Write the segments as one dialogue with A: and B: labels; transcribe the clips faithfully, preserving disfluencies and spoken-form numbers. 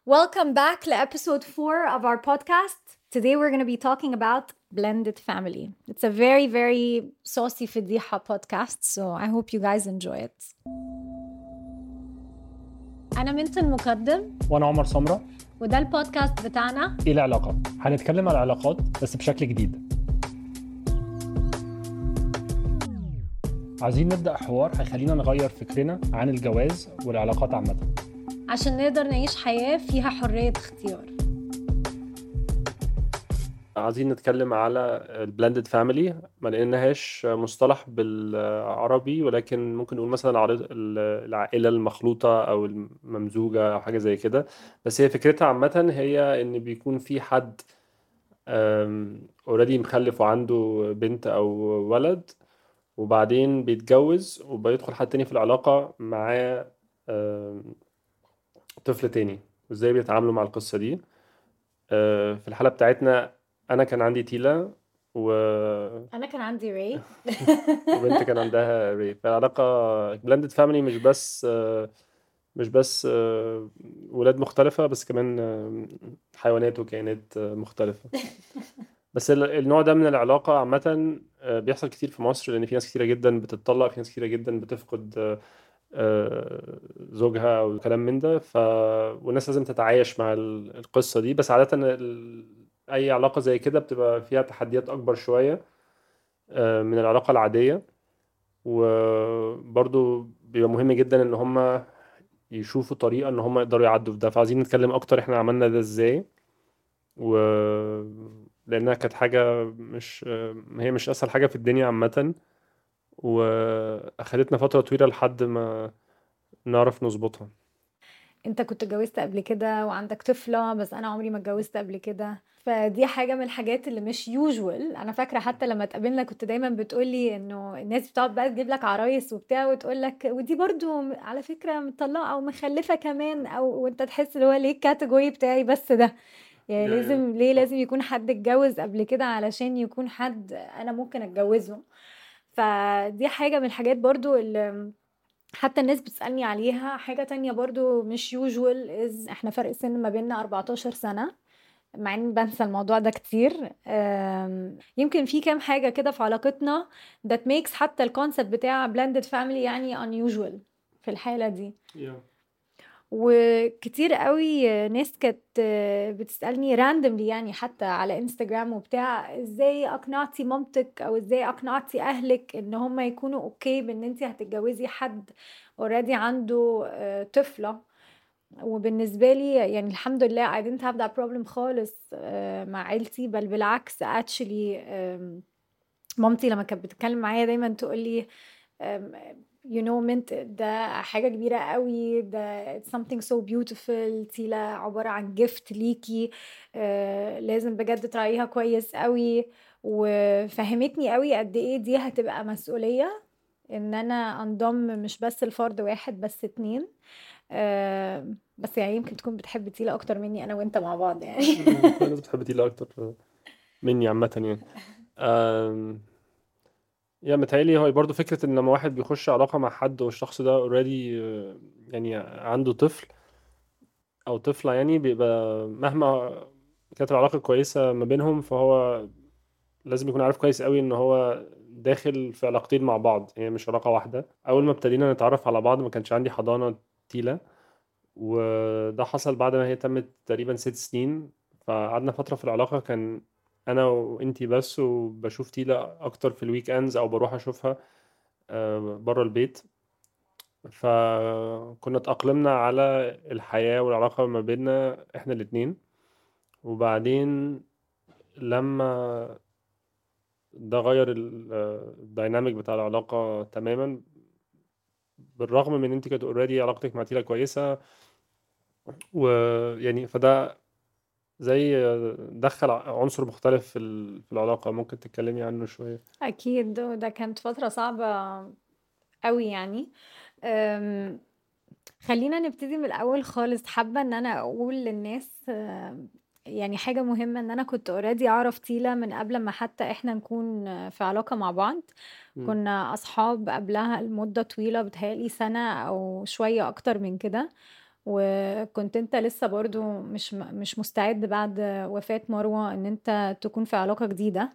A: Welcome back to episode four of our podcast. Today we're going to be talking about blended family. It's a very, very saucy فضيحة podcast, so I hope you guys enjoy it. أنا منت المقدم
B: وانا عمر سمرة،
A: وده البودكاست بتاعنا
B: ايه العلاقات. هنتكلم على العلاقات بس بشكل جديد. عايزين نبدأ حوار هيخلينا نغير فكرنا عن الجواز والعلاقات عامة،
A: عشان نقدر نعيش حياة فيها حرية اختيار.
C: عايزين نتكلم على البلندد فاميلي، ما لقيناهاش مصطلح بالعربي، ولكن ممكن نقول مثلا عرض- العائلة المخلوطة أو الممزوجة أو حاجة زي كده. بس هي فكرتها عامة هي إن بيكون في حد اوريدي مخلف وعنده بنت أو ولد، وبعدين بيتجوز وبيدخل حد تاني في العلاقة معاه آم، طفل تاني. وإزاي بيتعاملوا مع القصة دي؟ آه، في الحالة بتاعتنا أنا كان عندي تيلا و...
A: أنا كان عندي ري
C: وبنت كان عندها ري. فالعلاقة بلندد فاميلي مش بس آه، مش بس آه، ولاد مختلفة، بس كمان آه، حيوانات وكائنات آه، مختلفة. بس ال- النوع ده من العلاقة عامة آه، بيحصل كتير في مصر، لأن في ناس كتيرة جدا بتتطلق، في ناس كتيرة جدا بتفقد آه، آه، زوجها أو كلام من ده. ف... والناس لازم تتعايش مع ال- القصة دي. بس عادة ال... أي علاقة زي كده بتبقى فيها تحديات أكبر شوية آه، من العلاقة العادية. وبرضو بيبقى مهم جدا إن هما يشوفوا طريقة إن هما يقدروا يعدوا في ده. فعايزين نتكلم أكتر إحنا عملنا ده إزاي، و لأنها كانت حاجة مش هي مش أسهل حاجة في الدنيا عامة، وأخدتنا فترة طويلة لحد ما نعرف نظبطها.
A: انت كنت اتجوزت قبل كده وعندك طفلة، بس انا عمري ما اتجوزت قبل كده، فدي حاجة من الحاجات اللي مش يوجوال. انا فاكرة حتى لما اتقابلنا كنت دايما بتقولي انه الناس بتقعد بقى تجيب لك عرايس وبتاع وتقول لك ودي برضو على فكرة مطلقة او مخلفة كمان، او وانت تحس اللي هو ليه الكاتيجوري بتاعي بس ده؟ يعني لازم ليه
C: صح.
A: لازم يكون حد اتجوز قبل كده علشان يكون حد انا ممكن اتجوزه؟ فدي حاجة من الحاجات برضو اللي حتى الناس بتسألني عليها. حاجة تانية برضو مش يوجوال از احنا فرق سن ما بيننا أربعتاشر سنة، مع اني بنسى الموضوع ده كتير. أم، يمكن في كام حاجة كده في علاقتنا that makes حتى الكونسبت بتاع blended family يعني unusual في الحالة دي.
C: Yeah.
A: وكتير قوي ناس كانت بتسألني راندملي يعني حتى على انستجرام وبتاع، ازاي اقنعتي مامتك او ازاي اقنعتي اهلك ان هم يكونوا اوكي بان انتي هتتجوزي حد اوريدي عنده آه، طفلة؟ وبالنسبة لي يعني الحمد لله I didn't have that problem خالص آه، مع عيلتي، بل بالعكس actually. آم، مامتي لما كانت بتتكلم معايا دايما تقولي um, you know mint ده حاجة كبيرة قوي، ده it's something so beautiful، تيلا عبارة عن gift ليكي، آه لازم بجد تراعيها كويس قوي. وفهمتني قوي قد ايه دي هتبقى مسؤولية ان انا انضم مش بس لفرد واحد بس اتنين. آه بس يعني يمكن تكون بتحب تيلا اكتر مني انا وانت مع بعض يعني
C: كل الناس بتحب تيلا أكتر مني عامة يعني. أم... يعني متهيألي هو برضو فكرة إن لما واحد بيخش علاقة مع حد والشخص ده اوريدي يعني عنده طفل أو طفلة، يعني بيبقى مهما كانت العلاقة كويسة ما بينهم، فهو لازم يكون عارف كويس قوي إن هو داخل في علاقتين مع بعض، هي مش علاقة واحدة. أول ما ابتدينا نتعرف على بعض ما كانش عندي حضانة تيلة، وده حصل بعد ما هي تمت تقريبا ست سنين. فقعدنا فترة في العلاقة كان أنا وإنتي بس، وبشوف تيلا أكتر في الويك أندز أو بروح أشوفها بره البيت. فكنا اتأقلمنا على الحياة والعلاقة ما بيننا إحنا الاتنين. وبعدين لما ده غير الدايناميك بتاع العلاقة تماما، بالرغم من ان انت كانت اوريدي علاقتك مع تيلا كويسة، ويعني فده زي دخل عنصر مختلف في ال- في العلاقة. ممكن تتكلمي عنه شوية؟
A: اكيد ده ده كانت فترة صعبة قوي يعني. أم، خلينا نبتدي من الأول خالص. حابة ان انا اقول للناس آم، يعني حاجة مهمة ان انا كنت اوريدي اعرف تيلا من قبل ما حتى احنا نكون آه، في علاقة مع بعض.
C: مم.
A: كنا اصحاب قبلها لمدة طويلة، بتهيألي سنة او شوية اكتر من كده. وكنت انت لسه برضو مش م- مش مستعد بعد وفاة مروة ان انت تكون في علاقة جديدة.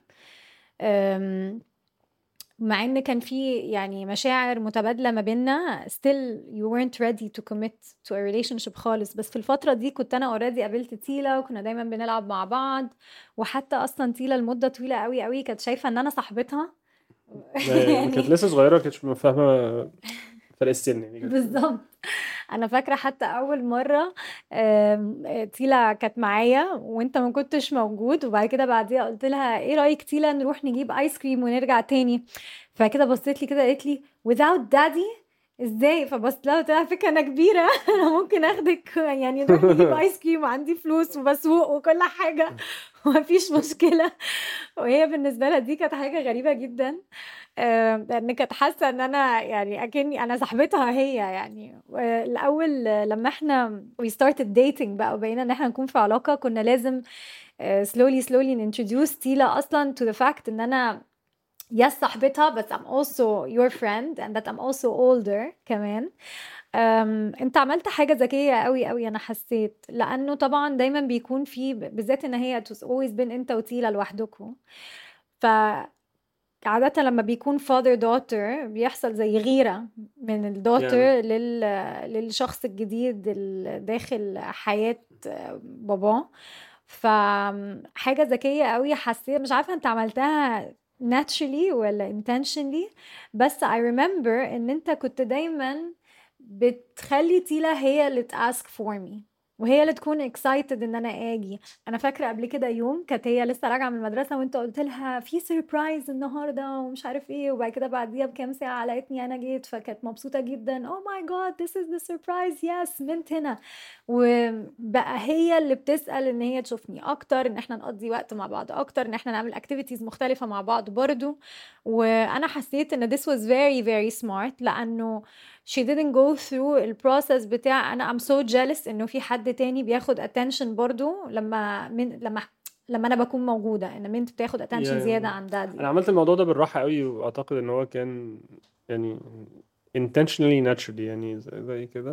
A: أم، مع ان كان في يعني مشاعر متبادلة ما بيننا، still you weren't ready to commit to a relationship خالص. بس في الفترة دي كنت انا already قابلت تيلا وكنا دايما بنلعب مع بعض، وحتى اصلا تيلا لمدة طويلة قوي قوي كانت شايفة ان انا صاحبتها.
C: يعني كانت
A: يعني
C: لسه صغيرة، كانتش فاهمة فرق السن يعني كانت.
A: بالظبط. انا فاكره حتى اول مره آم، آه، تيلا كانت معايا وانت ما كنتش موجود، وبعد كده بعديها قلت لها ايه رايك تيلا نروح نجيب ايس كريم ونرجع تاني؟ فكده بصيت لي كده قالت لي without daddy ازاي؟ فبصت لها قلت لها على فكره انا كبيره انا ممكن اخدك يعني نروح نجيب ايس كريم وعندي فلوس وبسوق وكل حاجه ومفيش مشكله. وهي بالنسبه لها دي كانت حاجه غريبه جدا، آه، لان كانت حاسه ان انا يعني اكني انا صاحبتها هي يعني. آه، الاول آه، لما احنا we started dating بقى وبقينا ان احنا نكون في علاقه، كنا لازم آه، slowly slowly introduce تيلا اصلا to the fact ان انا yes صاحبتها but I'm also your friend and that I'm also older كمان. أم، انت عملت حاجة ذكية قوي قوي انا حسيت، لانه طبعا دايما بيكون في بالذات ان هي it was always been انت وتيلا لوحدكم. ف عادة لما بيكون father daughter بيحصل زي غيرة من الدوتر
C: يعني
A: لل... للشخص الجديد اللي داخل حياة باباه. فحاجة ذكية قوي حسيت، مش عارفة انت عملتها naturally ولا intentionally، بس I remember ان انت كنت دايما بتخلي تيلا هي اللي ask for me وهي اللي تكون excited ان انا اجي. انا فاكره قبل كده يوم كانت هي لسه راجعه من المدرسه وانت قلت لها في سيربرايز النهارده ومش عارف ايه، وبعد كده بعديها بكام ساعه لقيتني انا جيت، فكانت مبسوطه جدا oh my god this is the surprise yes بنت هنا. وبقى هي اللي بتسأل ان هي تشوفني اكتر، ان احنا نقضي وقت مع بعض اكتر، ان احنا نعمل activities مختلفه مع بعض برضو. وانا حسيت ان this was very very smart، لانه she didn't go through البروسس بتاع انا I'm so jealous انه في حد تاني بياخد attention برضو لما من لما لما انا بكون موجودة، ان بنت بتاخد attention زيادة
C: يعني
A: عن دادي.
C: انا عملت الموضوع ده بالراحة قوي، واعتقد ان هو كان يعني intentionally naturally يعني زي زي كده.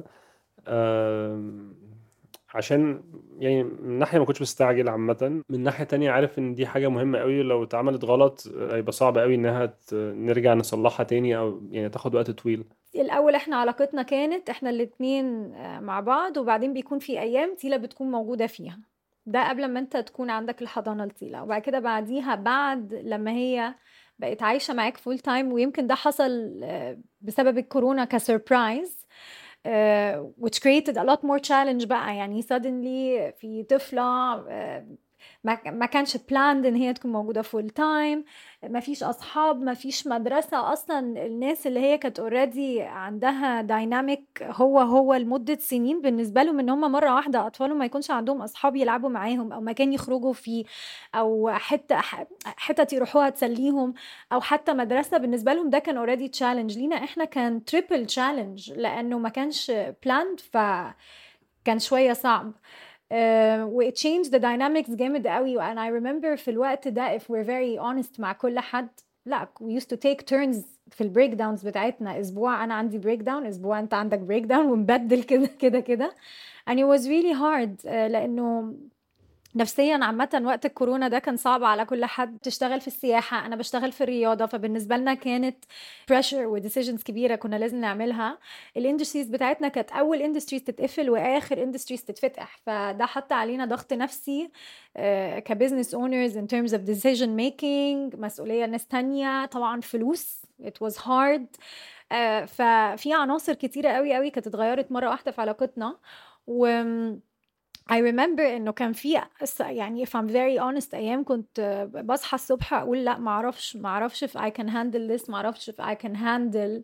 C: آم، عشان يعني من ناحية ما كنتش مستعجل عامة، من ناحية تانية عارف ان دي حاجة مهمة قوي، لو اتعملت غلط آه، هيبقى صعب قوي انها ت- نرجع نصلحها تاني، او يعني تاخد وقت طويل.
A: الاول احنا علاقتنا كانت احنا الاتنين آه، مع بعض، وبعدين بيكون في ايام تيلا بتكون موجودة فيها، ده قبل ما انت تكون عندك الحضانة لتيلا. وبعد كده بعديها بعد لما هي بقت عايشة معاك فول تايم، ويمكن ده حصل آه، بسبب الكورونا كسربرايز، uh, which created a lot more challenge بقى. يعني suddenly في طفلة uh, ما ما كانش planned ان هي تكون موجودة full time، ما فيش اصحاب، ما فيش مدرسة اصلا. الناس اللي هي كانت already عندها dynamic هو هو لمدة سنين، بالنسبة لهم ان هم مرة واحدة اطفالهم ما يكونش عندهم اصحاب يلعبوا معاهم او مكان يخرجوا فيه او حتة حتة يروحوها تسليهم او حتى مدرسة، بالنسبة لهم ده كان already challenge. لينا احنا كان triple challenge لانه ما كانش planned، فكان شوية صعب. uh, و it changed the dynamics جامد قوي. and I remember في الوقت ده if we're very honest مع كل حد، لا we used to take turns في البريك داونز بتاعتنا، اسبوع انا عندي بريك داون، اسبوع انت عندك بريك داون، ونبدل كده كده كده. and it was really hard uh, لانه نفسيا عامة وقت الكورونا ده كان صعب على كل حد. تشتغل في السياحة، أنا بشتغل في الرياضة، فبالنسبة لنا كانت pressure و decisions كبيرة كنا لازم نعملها. الاندستريز بتاعتنا كانت أول اندستريز تتقفل وآخر اندستريز تتفتح، فده حط علينا ضغط نفسي uh, كبزنس owners in terms of decision making، مسؤولية ناس تانية، طبعا فلوس it was hard. uh, ففي عناصر كتيرة قوي قوي كانت اتغيرت مرة واحدة في علاقتنا. و I remember انه كان في أس- يعني if I'm very honest ايام كنت آه، بصحى الصبح اقول لا معرفش معرفش if I can handle this، معرفش if I can handle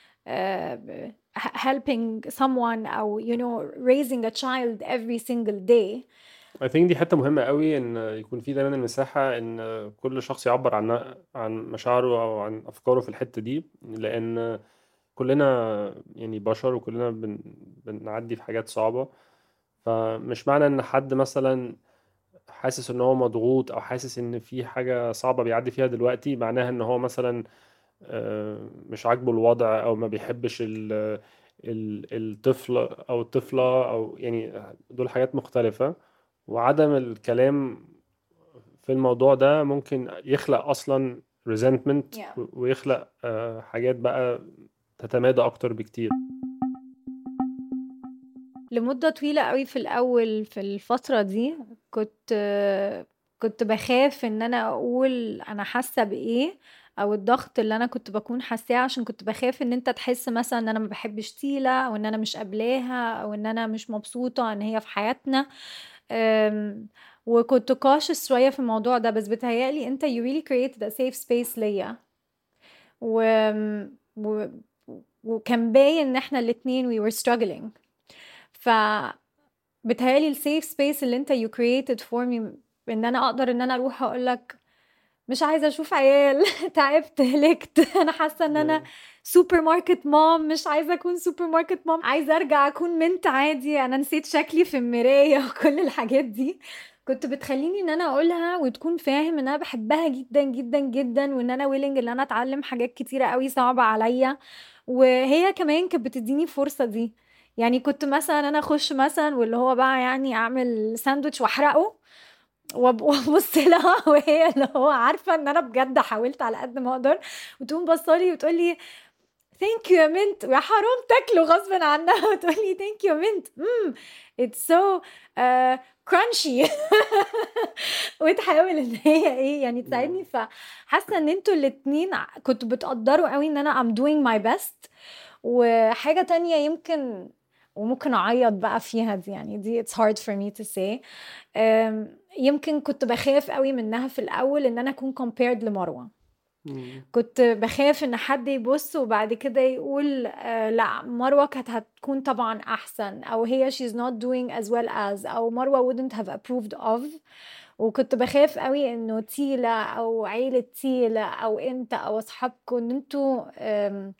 A: uh, helping someone او you know raising a child every single day.
C: I think دي حتة مهمة قوي، ان يكون في دايما المساحة ان كل شخص يعبر عن عن مشاعره او عن افكاره في الحتة دي، لان كلنا يعني بشر، وكلنا بن... بنعدي في حاجات صعبة. فمش معنى ان حد مثلا حاسس ان هو مضغوط، او حاسس ان في حاجة صعبة بيعدي فيها دلوقتي، معناها ان هو مثلا آه، مش عاجبه الوضع، او ما بيحبش ال- ال- الطفل او الطفلة، او يعني دول حاجات مختلفة. وعدم الكلام في الموضوع ده ممكن يخلق اصلا resentment،
A: Yeah.
C: و- ويخلق آه، حاجات بقى تتمادى اكتر بكتير.
A: لمدة طويلة قوي في الأول في الفترة دي كنت كنت بخاف ان انا اقول انا حاسة بايه، او الضغط اللي انا كنت بكون حاساه، عشان كنت بخاف ان انت تحس مثلا ان انا ما بحبش تيلا، او ان انا مش قابلاها، او ان انا مش مبسوطة ان هي في حياتنا. أم، وكنت cautious شوية في الموضوع ده، بس بتهيألي انت you really created a safe space ليا. و... و... وكان باين ان احنا الاتنين we were struggling. ف بتهيألي السيف سبيس اللي انت you created for me، ان انا اقدر ان انا اروح اقول لك مش عايزه اشوف عيال تعبت هلكت انا حاسه ان انا سوبر ماركت مام، مش عايزه اكون سوبر ماركت مام، عايزه ارجع اكون منت عادي، انا نسيت شكلي في المرايه وكل الحاجات دي. كنت بتخليني ان انا اقولها وتكون فاهم ان انا بحبها جدا جدا جدا، وان انا willing ان انا اتعلم حاجات كتيره قوي صعبه عليا، وهي كمان كانت بتديني الفرصه دي. يعني كنت مثلا انا اخش مثلا واللي هو بقى يعني اعمل ساندوتش واحرقه، وأب- وابص لها وهي اللي هو عارفه ان انا بجد حاولت على قد ما اقدر، وتقوم بصالي وتقولي ثانك يو يا منت، ويا حرام تاكله غصب عنها وتقولي ثانك يو يا منت، امم اتس سو كرانشي وتحاول ان هي ايه يعني تساعدني. فحاسه ان انتوا الاتنين ع- كنتوا بتقدروا قوي ان انا I'm doing my best. وحاجه تانية يمكن وممكن اعيط بقى فيها دي، يعني دي it's hard for me to say. أم، يمكن كنت بخاف قوي منها في الاول ان انا اكون compared لمروة.
C: مم.
A: كنت بخاف ان حد يبص وبعد كده يقول آه لا مروة كانت هتكون طبعا احسن، او هي she's not doing as well as، او مروة wouldn't have approved of. وكنت بخاف قوي انه تيلا او عيلة تيلا او انت او اصحابكم ان انتوا آم،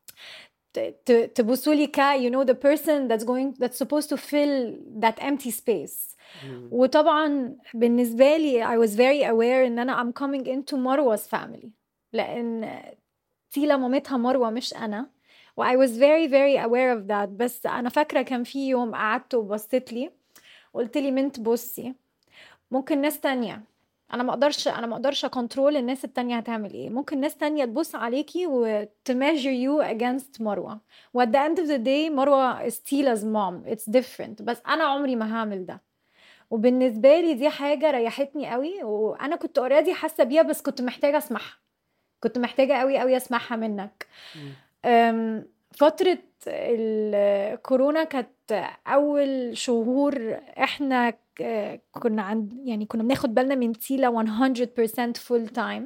A: ت- ت- تبصوا لي ك you know the person that's going that's supposed to fill that empty space.
C: مم.
A: وطبعا بالنسبة لي I was very aware ان انا I'm coming into مروة family، لان تيلا مامتها مروة مش انا، و I was very very aware of that. بس انا فاكرة كان في يوم قعدت وبصيت لي قلت لي منت بصي، ممكن ناس تانية انا ما اقدرش انا ما اقدرش اكنترول الناس التانية هتعمل ايه، ممكن ناس تانية تبص عليكي وتميجر يو against مروة، و at the end of the day مروة is Tila's mom, it's different، بس انا عمري ما هعمل ده. وبالنسبة لي دي حاجة ريحتني قوي، وانا كنت اوريدي حاسة بيها، بس كنت محتاجة اسمعها، كنت محتاجة قوي قوي اسمعها منك.
C: مم.
A: أم، فترة الكورونا كانت أول شهور إحنا ك- كنا عند يعني كنا بناخد بالنا من تيلا مية بالمية full time،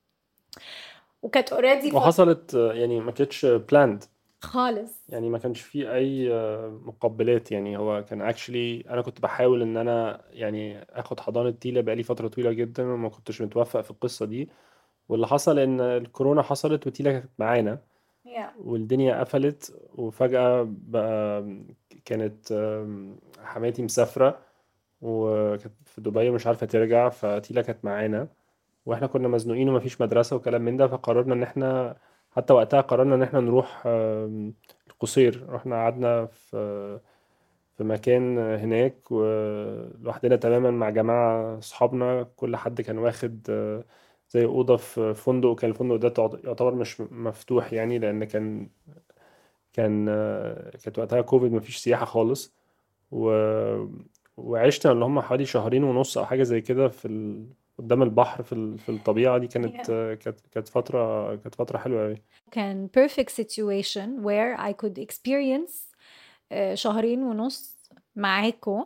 A: وكانت already فترة
C: وحصلت آه، يعني ما كانتش planned،
A: خالص.
C: يعني ما كانش فيه اي آه، مقبلات. يعني هو كان actually انا كنت بحاول ان انا يعني اخد حضانة تيلا بقالي فترة طويلة جدا، وما كنتش متوفق في القصة دي. واللي حصل ان الكورونا حصلت وتيلا كانت معانا،
A: yeah.
C: والدنيا قفلت، وفجأة بقى كانت آم، حماتي مسافرة وكانت في دبي مش عارفة ترجع، فتيلا كانت معانا، واحنا كنا مزنوقين ومفيش مدرسة وكلام من ده. فقررنا ان احنا حتى وقتها قررنا ان احنا نروح آم، القصير. رحنا قعدنا في في مكان هناك ولوحدنا تماما مع جماعة صحابنا، كل حد كان واخد آه، زي أوضة في فندق. وكان الفندق ده تعت- يعتبر مش مفتوح، يعني لأن كان كان آه، كانت وقتها كوفيد، مفيش سياحة خالص. و... وعشنا اللي هم حوالي شهرين ونص أو حاجة زي كده في ال... قدام البحر في ال... في الطبيعة دي. كانت
A: yeah.
C: آه، كانت كانت فترة كانت فترة حلوة أوي.
A: كان perfect situation where I could experience آه، شهرين ونص معاكو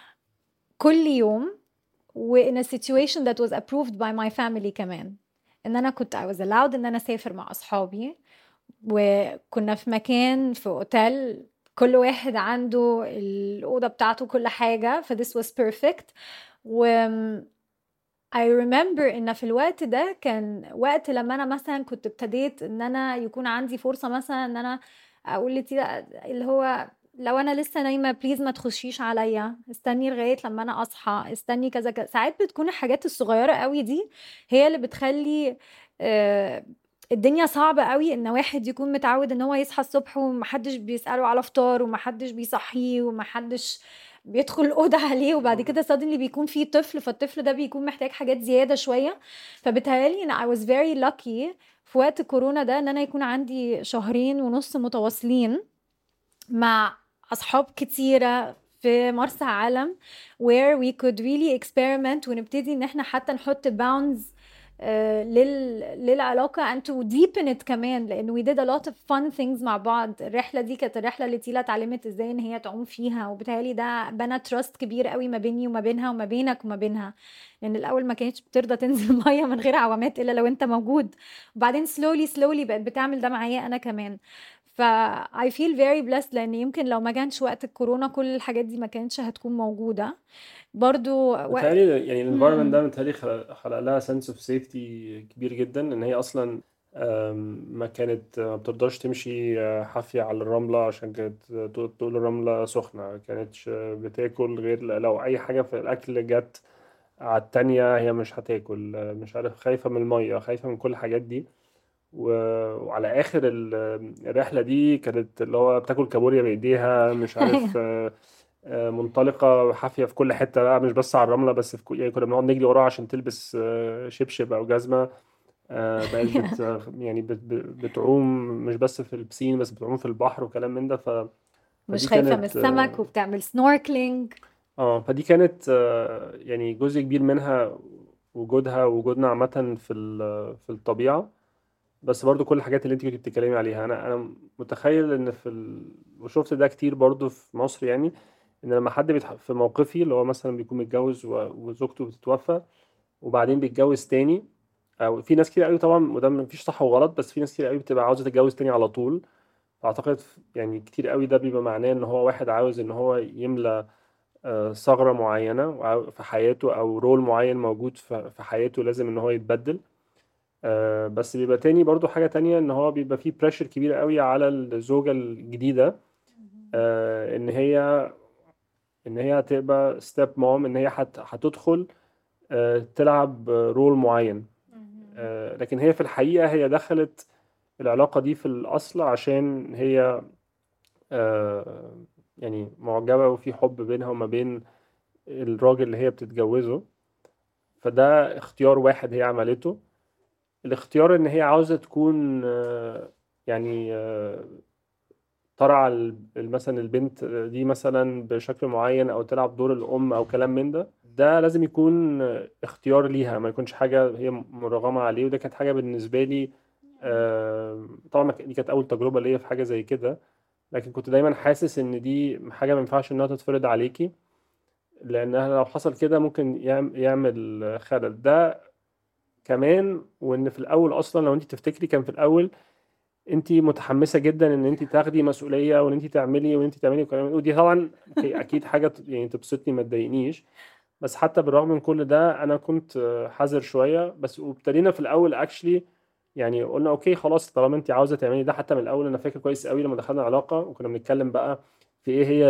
A: كل يوم، و in a situation that was approved by my family كمان، ان انا كنت I was allowed ان انا اسافر مع اصحابي، وكنا في مكان في اوتيل كل واحد عنده الأوضة بتاعته كل حاجة، ف this was perfect. و I remember ان في الوقت ده كان وقت لما انا مثلا كنت ابتديت ان انا يكون عندي فرصة مثلا ان انا اقول لتي اللي هو لو انا لسه نايمة بليز ما تخشيش عليا، استني لغاية لما انا اصحى، استني كذا كذا. ساعات بتكون الحاجات الصغيرة قوي دي هي اللي بتخلي آه، الدنيا صعبة قوي ان واحد يكون متعود ان هو يصحى الصبح ومحدش بيسأله على فطار ومحدش بيصحيه ومحدش بيدخل الأوضة عليه، وبعد
C: مم.
A: كده suddenly بيكون في طفل، فالطفل ده بيكون محتاج حاجات زيادة شوية. فبتهيألي ان I was very lucky في وقت كورونا ده ان انا يكون عندي شهرين ونص متواصلين مع أصحاب كتيرة في مرسى علم where we could really experiment ونبتدي ان احنا حتى نحط bounds آه، لل... للعلاقة and to deepen it كمان، لأن we did a lot of fun things مع بعض. الرحلة دي كانت الرحلة اللي تيلا اتعلمت ازاي ان هي تعوم فيها، وبالتالي ده بنى trust كبير قوي ما بيني وما بينها وما بينك وما بينها، لأن الأول ما كانتش بترضى تنزل مية من غير عوامات إلا لو انت موجود، وبعدين slowly slowly بقت بتعمل ده معايا أنا كمان. ف I feel very blessed، لأن يمكن لو ما كانش وقت الكورونا كل الحاجات دي ما كانتش هتكون موجودة برضو وقت.
C: متهيألي يعني الانفايرمنت
A: مم.
C: ده متهيألي خلق, خلق لها سنس اوف سيفتي كبير جدا، ان هي اصلا آم، ما كانت ما بترضاش تمشي آه، حافية على الرملة عشان كانت تقول تقول الرملة سخنة، ما كانتش آه، بتاكل غير لو اي حاجة في الاكل جت على التانية هي مش هتاكل، آه، مش عارف، خايفة من المية، خايفة من كل الحاجات دي. و- وعلى اخر ال- الرحلة دي كانت اللي هو بتاكل كابوريا بايديها، مش عارف، آه، آه، منطلقة حافية في كل حتة بقى، مش بس على الرملة بس، في كل يعني كنا بنقعد نجري وراها عشان تلبس آه، شبشب أو جزمة. آه، بقت بت يعني بت بتعوم مش بس في البسين، بس بتعوم في البحر وكلام من ده. ف
A: مش
C: فدي
A: خايفة من
C: كانت
A: السمك
C: اه
A: وبتعمل سنوركلينج.
C: آه، فدي كانت آه، يعني جزء كبير منها وجودها وجودنا عامة في ال- في الطبيعة. بس برضو كل الحاجات اللي انت كنت بتتكلمي عليها، انا انا متخيل ان في ال... وشفت ده كتير برضو في مصر، يعني ان لما حد بيتح... في موقفي اللي هو مثلا بيكون متجوز و... وزوجته بتتوفى وبعدين بيتجوز تاني، او في ناس كتير قوي طبعا، وده مفيش صح وغلط، بس في ناس كتير قوي بتبقى عاوزه تتجوز تاني على طول. فاعتقد يعني كتير قوي ده بيبقى معناه ان هو واحد عاوز ان هو يملى آه، ثغرة معينة وعاو- في حياته، او رول معين موجود في في حياته لازم ان هو يتبدل. آه، بس بيبقى تاني برضو حاجة تانية، ان هو بيبقى فيه بريشر كبير قوي على الزوجة الجديدة، آه، ان هي ان هي هتبقى ستيب مام، ان هي هت- هتدخل آه، تلعب رول معين. آه، لكن هي في الحقيقة هي دخلت العلاقة دي في الأصل عشان هي آه، يعني معجبة وفي حب بينها وما بين الراجل اللي هي بتتجوزه. فده اختيار واحد هي عملته. الاختيار ان هي عاوزة تكون آه، يعني آه، ترعى ال- مثلا البنت دي مثلا بشكل معين، او تلعب دور الام او كلام من ده، ده لازم يكون اختيار ليها، ما يكونش حاجة هي مرغمة عليه. وده كانت حاجة بالنسبة لي آه، طبعا ما ك- دي كانت اول تجربة ليا في حاجة زي كده، لكن كنت دايما حاسس ان دي حاجة ما ينفعش انها تتفرض عليكي، لانها لو حصل كده ممكن يعم- يعمل خلل ده كمان. وان في الاول اصلا لو انت تفتكري كان في الاول انت متحمسه جدا ان انت تاخدي مسؤوليه وان انت تعملي وان انت تعملي وكلام، ودي طبعا هي اكيد حاجه ت- يعني تبسطني ما تضايقنيش. بس حتى بالرغم من كل ده انا كنت آه، حذر شويه بس. وابتدينا في الاول اكشلي يعني قلنا اوكي خلاص طالما انت عاوزه تعملي ده. حتى من الاول انا فاكر كويس قوي لما دخلنا علاقه وكنا بنتكلم بقى في ايه هي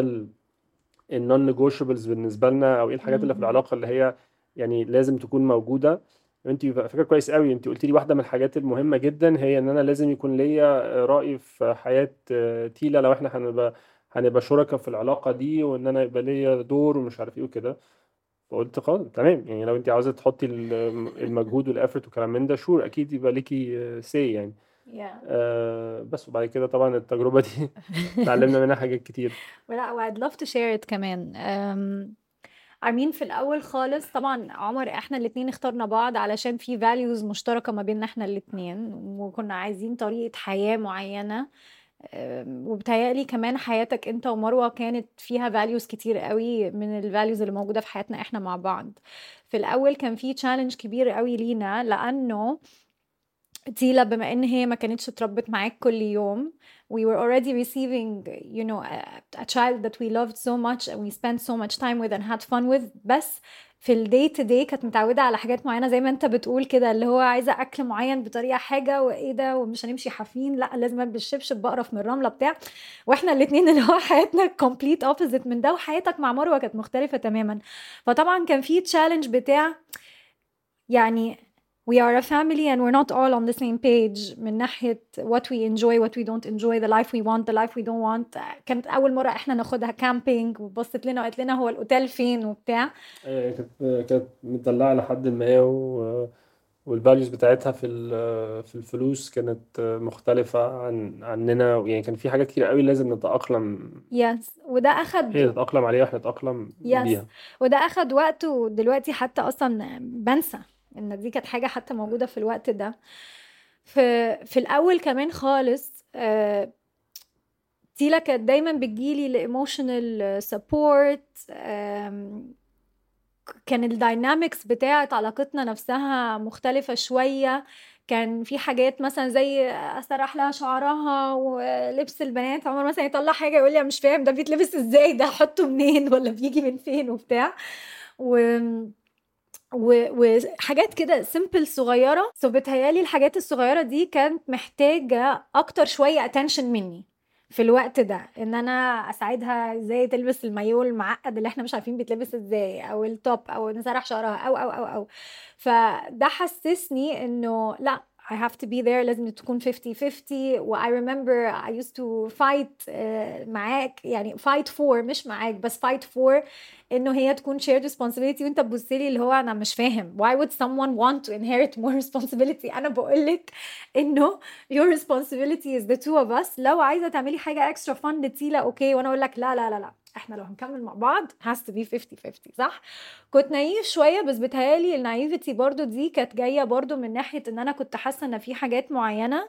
C: النون نيجوشيبلز بالنسبه لنا، او ايه الحاجات اللي في
A: مهم.
C: العلاقه اللي هي يعني لازم تكون موجوده. انت فاكره كويس قوي، انت قلت لي واحده من الحاجات المهمه جدا هي ان انا لازم يكون ليا راي في حياه آه، تيلا لو احنا هنبقى هنبقى شركاء في العلاقه دي، وان انا يبقى ليا دور ومش عارف ايه وكده. فقلت خلاص تمام، يعني لو انت عاوزه تحطي ال- المجهود والافورت وكلام من ده، شور اكيد يبقى ليكي سي يعني.
A: yeah.
C: آه بس. وبعد كده طبعا التجربه دي اتعلمنا منها حاجات كتير.
A: ولا و I'd love to share it كمان. um, I mean في الأول خالص طبعا عمر احنا الاتنين اخترنا بعض علشان في values مشتركة ما بيننا احنا الاتنين، وكنا عايزين طريقة حياة معينة. أم، وبتهيألي كمان حياتك انت ومروة كانت فيها values كتير قوي من ال values اللي موجودة في حياتنا احنا مع بعض. في الأول كان في challenge كبير قوي لينا، لأنه تيلا بما ان هي ما كانتش اتربت معاك كل يوم. we were already receiving you know a, a child that we loved so much and we spent so much time with and had fun with. بس في الدي تو دي كانت متعودة على حاجات معينة زي ما انت بتقول كده، اللي هو عايزة اكل معين بطريقة حاجة وايه ده، ومش هنمشي حافين، لا لازم البس شبشب بقرف من الرملة بتاع. واحنا الاتنين اللي هو حياتنا complete opposite من ده، وحياتك مع مروة كانت مختلفة تماما. فطبعا كان في تشالنج بتاع يعني we are a family and we're not all on the same page من ناحية what we enjoy what we don't enjoy the life we want the life we don't want. كانت أول مرة إحنا ناخدها كامبينج وبصت لنا وقالت لنا هو الأوتيل فين وبتاع.
C: آه، كانت كانت مدلعة لحد ما و... والفاليوز بتاعتها في ال- في الفلوس كانت مختلفة عن عننا، يعني كان في حاجات كتير قوي لازم نتأقلم،
A: يس وده
C: هي
A: أخد
C: تتأقلم عليها واحنا نتأقلم
A: يس
C: بيها.
A: وده أخد وقت. ودلوقتي حتى أصلا بنسى إن دي كانت حاجة حتى موجودة في الوقت ده. في في الأول كمان خالص آه، تيلا كانت دايما بتجيلي الايموشنال سبورت. كان الداينامكس بتاعت علاقتنا نفسها مختلفة شوية. كان في حاجات مثلا زي اسرح لها شعرها ولبس البنات، عمر مثلا يطلع حاجة يقول لي مش فاهم ده بيتلبس ازاي، ده احطه منين ولا بيجي من فين وبتاع و... و... وحاجات كده سيمبل صغيرة. سو بتهيالي الحاجات الصغيرة دي كانت محتاجة اكتر شوية اتنشن مني في الوقت ده، ان انا اساعدها ازاي تلبس المايو المعقد اللي احنا مش عارفين بيتلبس ازاي، او التوب، او نسرح شعرها، او او او او فده حسسني انه لا I have to be there، لازم تكون fifty fifty. و I remember I used to fight uh, معاك، يعني fight for مش معاك بس fight for انه هي تكون shared responsibility. وانت تبصلي اللي هو انا مش فاهم why would someone want to inherit more responsibility. انا بقولك انه your responsibility is the two of us. لو عايزه تعملي حاجه extra fun لتيلا اوكي، وانا اقول لك لا لا لا لا احنا لو هنكمل مع بعض has to be fifty fifty. صح كنت نايف شويه، بس بتهيالي النايفتي برضو دي كانت جايه برضو من ناحيه ان انا كنت حاسه ان في حاجات معينه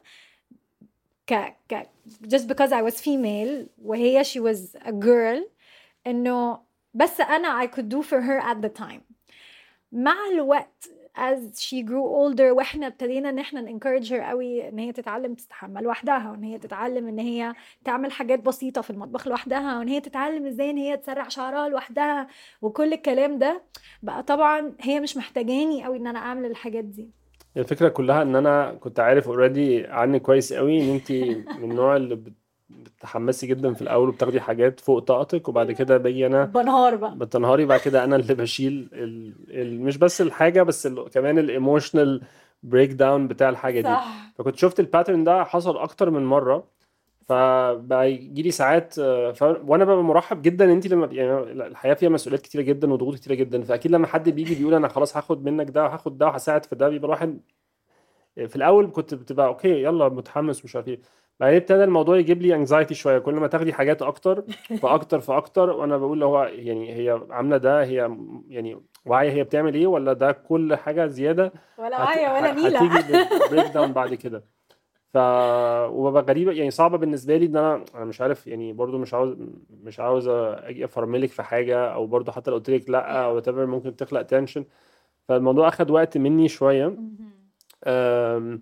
A: ك ك just because I was female وهي she was a girl، انه بس انا I could do for her at the time. مع الوقت as she grew older واحنا ابتدينا ان احنا encourage her قوي ان هي تتعلم تستحمى لوحدها، وان هي تتعلم ان هي تعمل حاجات بسيطة في المطبخ لوحدها، وان هي تتعلم ازاي ان هي تسرح شعرها لوحدها وكل الكلام ده، بقى طبعا هي مش محتاجاني قوي ان انا اعمل الحاجات دي.
C: الفكرة كلها ان انا كنت عارف اوريدي عني كويس قوي ان انت من النوع اللي بت- بتتحمسي جدا في الاول وبتاخدي حاجات فوق طاقتك، وبعد كده باجي انا
A: بنهار بقى.
C: بتنهاري، بعد كده انا اللي بشيل ال... ال... مش بس الحاجة، بس ال... كمان الايموشنال بريك داون بتاع الحاجة دي.
A: صح
C: فكنت شفت الباترن ده حصل اكتر من مرة، فبقى يجي لي ساعات آه، ف... وانا ببقى مرحب جدا ان انت لما يعني الحياه فيها مسؤوليات كتيره جدا وضغوط كتيره جدا، فاكيد لما حد بيجي بيقول انا خلاص هاخد منك ده وهاخد ده وهساعد في ده، بيبقى الواحد في الاول كنت بتبقى اوكي يلا متحمس مش عارف ايه، بعدين ابتدى الموضوع يجيب لي انكزايتي شويه كل ما تاخدي حاجات اكتر فاكتر فاكتر، وانا بقول هو يعني هي عامله ده، هي يعني واعيه هي بتعمل ايه، ولا ده كل حاجه زياده
A: ولا
C: هت...
A: معايا ولا
C: ه-
A: نيلة.
C: هتيجي ببريك داون بعد كده. ف وببقى غريبه يعني صعبه بالنسبه لي ان انا انا مش عارف يعني برضو مش عاوز مش عاوز اجي افرملك في حاجه، او برضو حتى لو قلت لك لا او whatever ممكن تخلق تنشن. فالموضوع اخد وقت مني شويه. أم...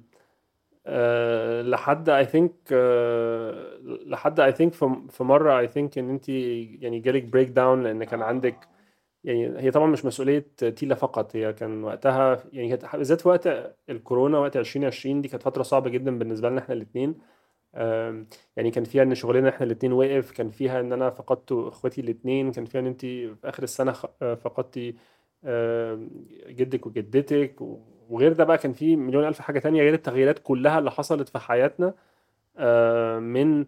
C: أه... لحد I think أه... لحد I think في في مره I think ان انت يعني جالك بريك داون لان كان عندك، يعني هي طبعا مش مسؤوليه تيلا فقط، هي كان وقتها يعني كانت بالذات في وقت الكورونا وقت عشرين عشرين دي كانت فتره صعبه جدا بالنسبه لنا احنا الاثنين. آم، يعني كان فيها ان شغلنا احنا الاتنين وقف، كان فيها ان انا فقدت اخواتي الاتنين، كان فيها ان انت في اخر السنة خ- آه، فقدتي آم، جدك وجدتك، و- وغير ده بقى كان في مليون الف حاجة تانية غير التغييرات كلها اللي حصلت في حياتنا. آه، من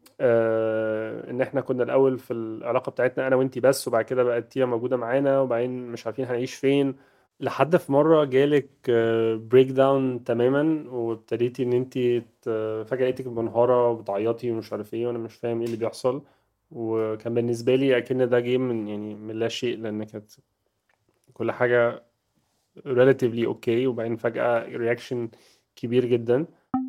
C: آه، ان احنا كنا الاول في العلاقة بتاعتنا انا وانتي بس، وبعد كده بقت تيا موجودة معانا، وبعدين مش عارفين هنعيش فين، لحد في مرة جالك بريك داون تماما وابتديتي ان انت فجأة لقيتك منهارة وبتعيطي ومش عارف ايه، وانا مش فاهم ايه اللي بيحصل. وكان بالنسبة لي اكن ده جه من يعني من لا شيء، لان كانت كل حاجة relatively اوكي، وبعدين فجأة رياكشن كبير جدا.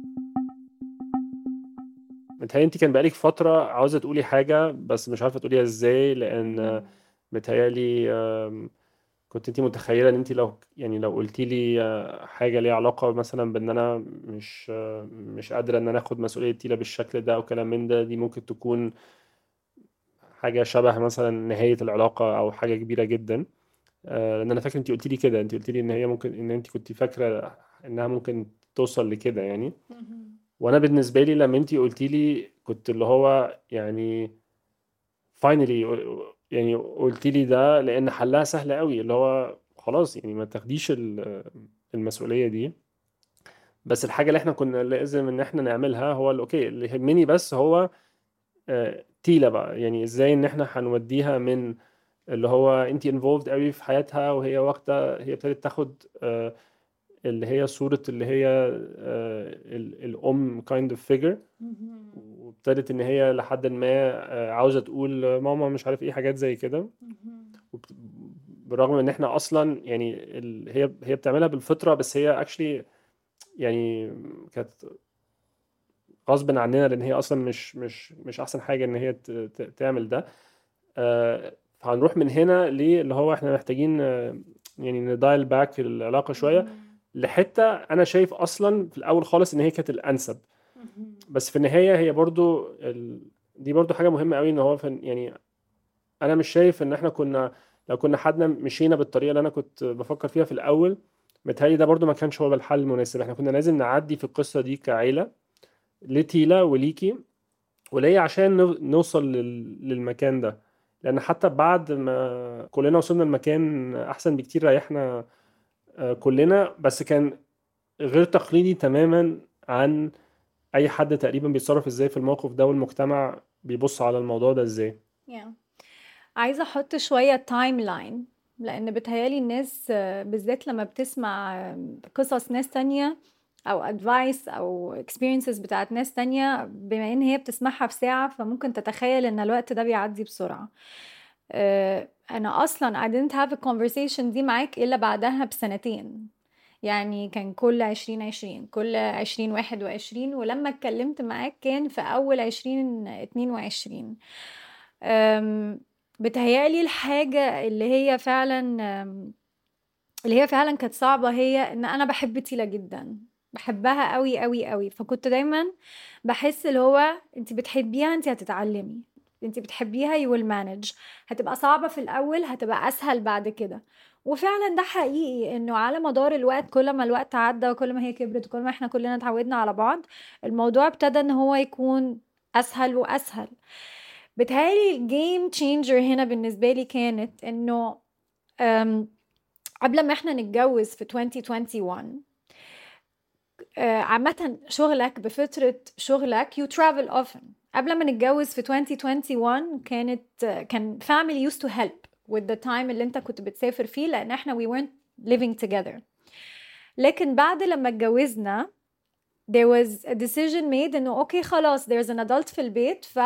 C: متهيألي انت كان بقالك فترة عاوزة تقولي حاجة بس مش عارفة تقوليها ازاي، لان متهيألي آم، كنت انت متخيله ان انت لو يعني لو قلتي لي آه، حاجه ليها علاقه مثلا بان انا مش آه، مش قادره ان انا اخد مسؤوليه تيلا بالشكل ده او كلام من ده، دي ممكن تكون حاجه شبه مثلا نهايه العلاقه او حاجه كبيره جدا. آه، لان انا فاكر انت قلتي لي كده، انت قلتي لي ان هي ممكن ان انت كنت فاكره انها ممكن توصل لكده يعني. وانا بالنسبه لي لما انت قلتي لي كنت اللي هو يعني فاينلي يعني قلت لي ده، لان حلها سهل قوي اللي هو خلاص يعني ما تاخديش ال- المسؤولية دي. بس الحاجة اللي احنا كنا لازم ان احنا نعملها هو ال- اوكي اللي يهمني بس هو آه، تيلة بقى، يعني ازاي ان احنا هنوديها من اللي هو انت involved قوي في حياتها وهي واخدة، هي ابتدت تاخد آه، اللي هي صورة اللي هي آه، ال- الأم kind of figure، وابتدت إن هي لحد ما آه، عاوزة تقول ماما مش عارف إيه حاجات زي كده. وبت- بالرغم إن إحنا أصلا يعني ال- هي هي بتعملها بالفطرة، بس هي actually يعني كانت غصب عننا، لأن هي أصلا مش مش مش أحسن حاجة إن هي ت- ت- تعمل ده. آه، فهنروح من هنا ليه اللي هو إحنا محتاجين آه، يعني ندايل باك العلاقة شوية لحتة أنا شايف أصلا في الأول خالص إن هي كانت الأنسب. بس في النهاية هي برضو ال... دي برضو حاجة مهمة قوي، إن هو في... يعني أنا مش شايف إن إحنا كنا لو كنا حدنا مشينا بالطريقة اللي أنا كنت بفكر فيها في الأول، متهيألي ده برضو ما كانش هو الحل المناسب. إحنا كنا لازم نعدي في القصة دي كعيلة لتيلا وليكي وليا عشان نو... نوصل لل... للمكان ده. لأن حتى بعد ما كلنا وصلنا المكان أحسن بكتير، ريحنا آه، كلنا، بس كان غير تقليدي تماما عن اي حد تقريبا بيتصرف ازاي في الموقف ده، والمجتمع بيبص على الموضوع ده ازاي.
A: yeah. عايزة احط شوية تايم لاين، لان بتهيالي الناس آه، بالذات لما بتسمع آه، قصص ناس تانية او advice او experiences بتاعت ناس تانية، بما ان هي بتسمعها في ساعة فممكن تتخيل ان الوقت ده بيعدي بسرعة. آه، انا اصلا I didn't have a conversation دي معاك الا بعدها بسنتين، يعني كان كل عشرين عشرين كل عشرين واحد وعشرين، ولما اتكلمت معاك كان في اول عشرين اتنين وعشرين. أم، بتهيألي الحاجة اللي هي فعلا أم، اللي هي فعلا كانت صعبة هي ان انا بحب تيلا جدا، بحبها قوي قوي قوي. فكنت دايما بحس اللي هو انت بتحبيها انت هتتعلمي، انت بتحبيها you will manage، هتبقى صعبة في الاول هتبقى اسهل بعد كده. وفعلا ده حقيقي انه على مدار الوقت كل ما الوقت عدى وكل ما هي كبرت وكل ما احنا كلنا اتعودنا على بعض، الموضوع ابتدى ان هو يكون اسهل واسهل. بتهيألي الجيم تشينجر هنا بالنسبة لي كانت انه أم، قبل ما احنا نتجوز في ألفين وواحد وعشرين، آه، عامة شغلك بفترة شغلك you travel often. قبل ما نتجوز في ألفين وواحد وعشرين كانت آه، كان family used to help with the time اللي انت كنت بتسافر فيه، لان احنا we weren't living together. لكن بعد لما اتجوزنا there was a decision made انه اوكي خلاص there's an adult في البيت، ف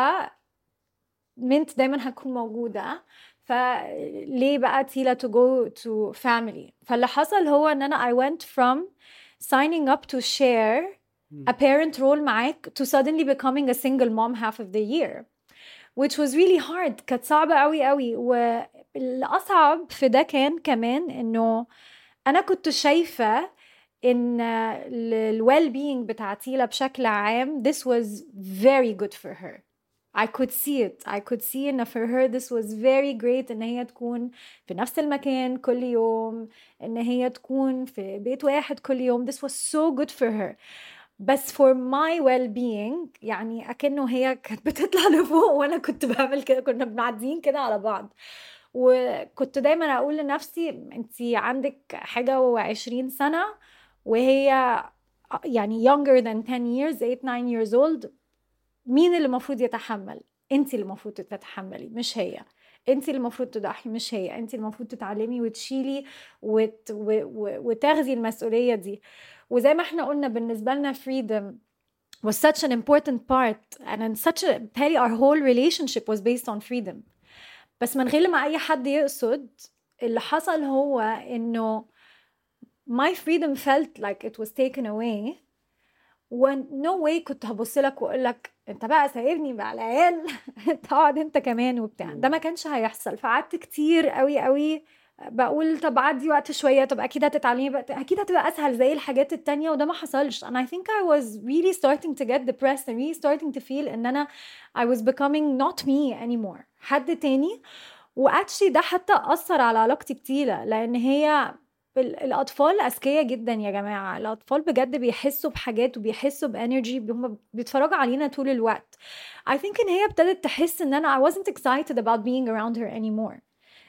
A: منت دايما هتكون موجودة، فليه بقى تيلا to go to family. فاللي حصل هو ان انا I went from signing up to share a parent role معاك to suddenly becoming a single mom half of the year, which was really hard. كانت صعبة قوي قوي. والأصعب في ده كان كمان انه انا كنت شايفة ان ال well being بتاع تيلا بشكل عام this was very good for her. I could see it. I could see إن for her this was very great إن هي تكون في نفس المكان كل يوم، إن هي تكون في بيت واحد كل يوم. This was so good for her. بس for my well-being يعني أكنه هي كانت بتطلع لفوق وأنا كنت بعمل كده، كنا بنعدين كده على بعض. وكنت دايما أقول لنفسي أنتي عندك حاجة وعشرين سنة وهي يعني younger than ten years eight nine years old. مين اللي المفروض يتحمل؟ انت اللي المفروض تتحملي مش هي. انت اللي المفروض تضحي مش هي. انت اللي المفروض تتعلمي وتشيلي وت... و... و... وتاخذي المسؤولية دي. وزي ما احنا قلنا بالنسبة لنا freedom was such an important part and such a بالتالي our whole relationship was based on freedom. بس من غير ما اي حد يقصد اللي حصل هو انه my freedom felt like it was taken away. ونو واي كنت هبص لك واقول لك انت بقى سايبني مع العيال تقعد انت كمان وبتاع. ده ما كانش هيحصل. فقعدت كتير قوي قوي بقول طب عدي وقت شويه، طب اكيد هتتعلمي بقى، اكيد هتبقى اسهل زي الحاجات التانية. وده ما حصلش. and I think I was really starting to get depressed and really starting to feel ان انا I was becoming not me anymore، حد تاني. واكشلي ده حتى اثر على علاقتي بتيلا، لان هي الأطفال أذكياء جدا يا جماعة. الأطفال بجد بيحسوا بحاجات وبيحسوا بانرجي، هم بيتفرجوا علينا طول الوقت. I think إن هي ابتدت تحس إن أنا I wasn't excited about being around her anymore.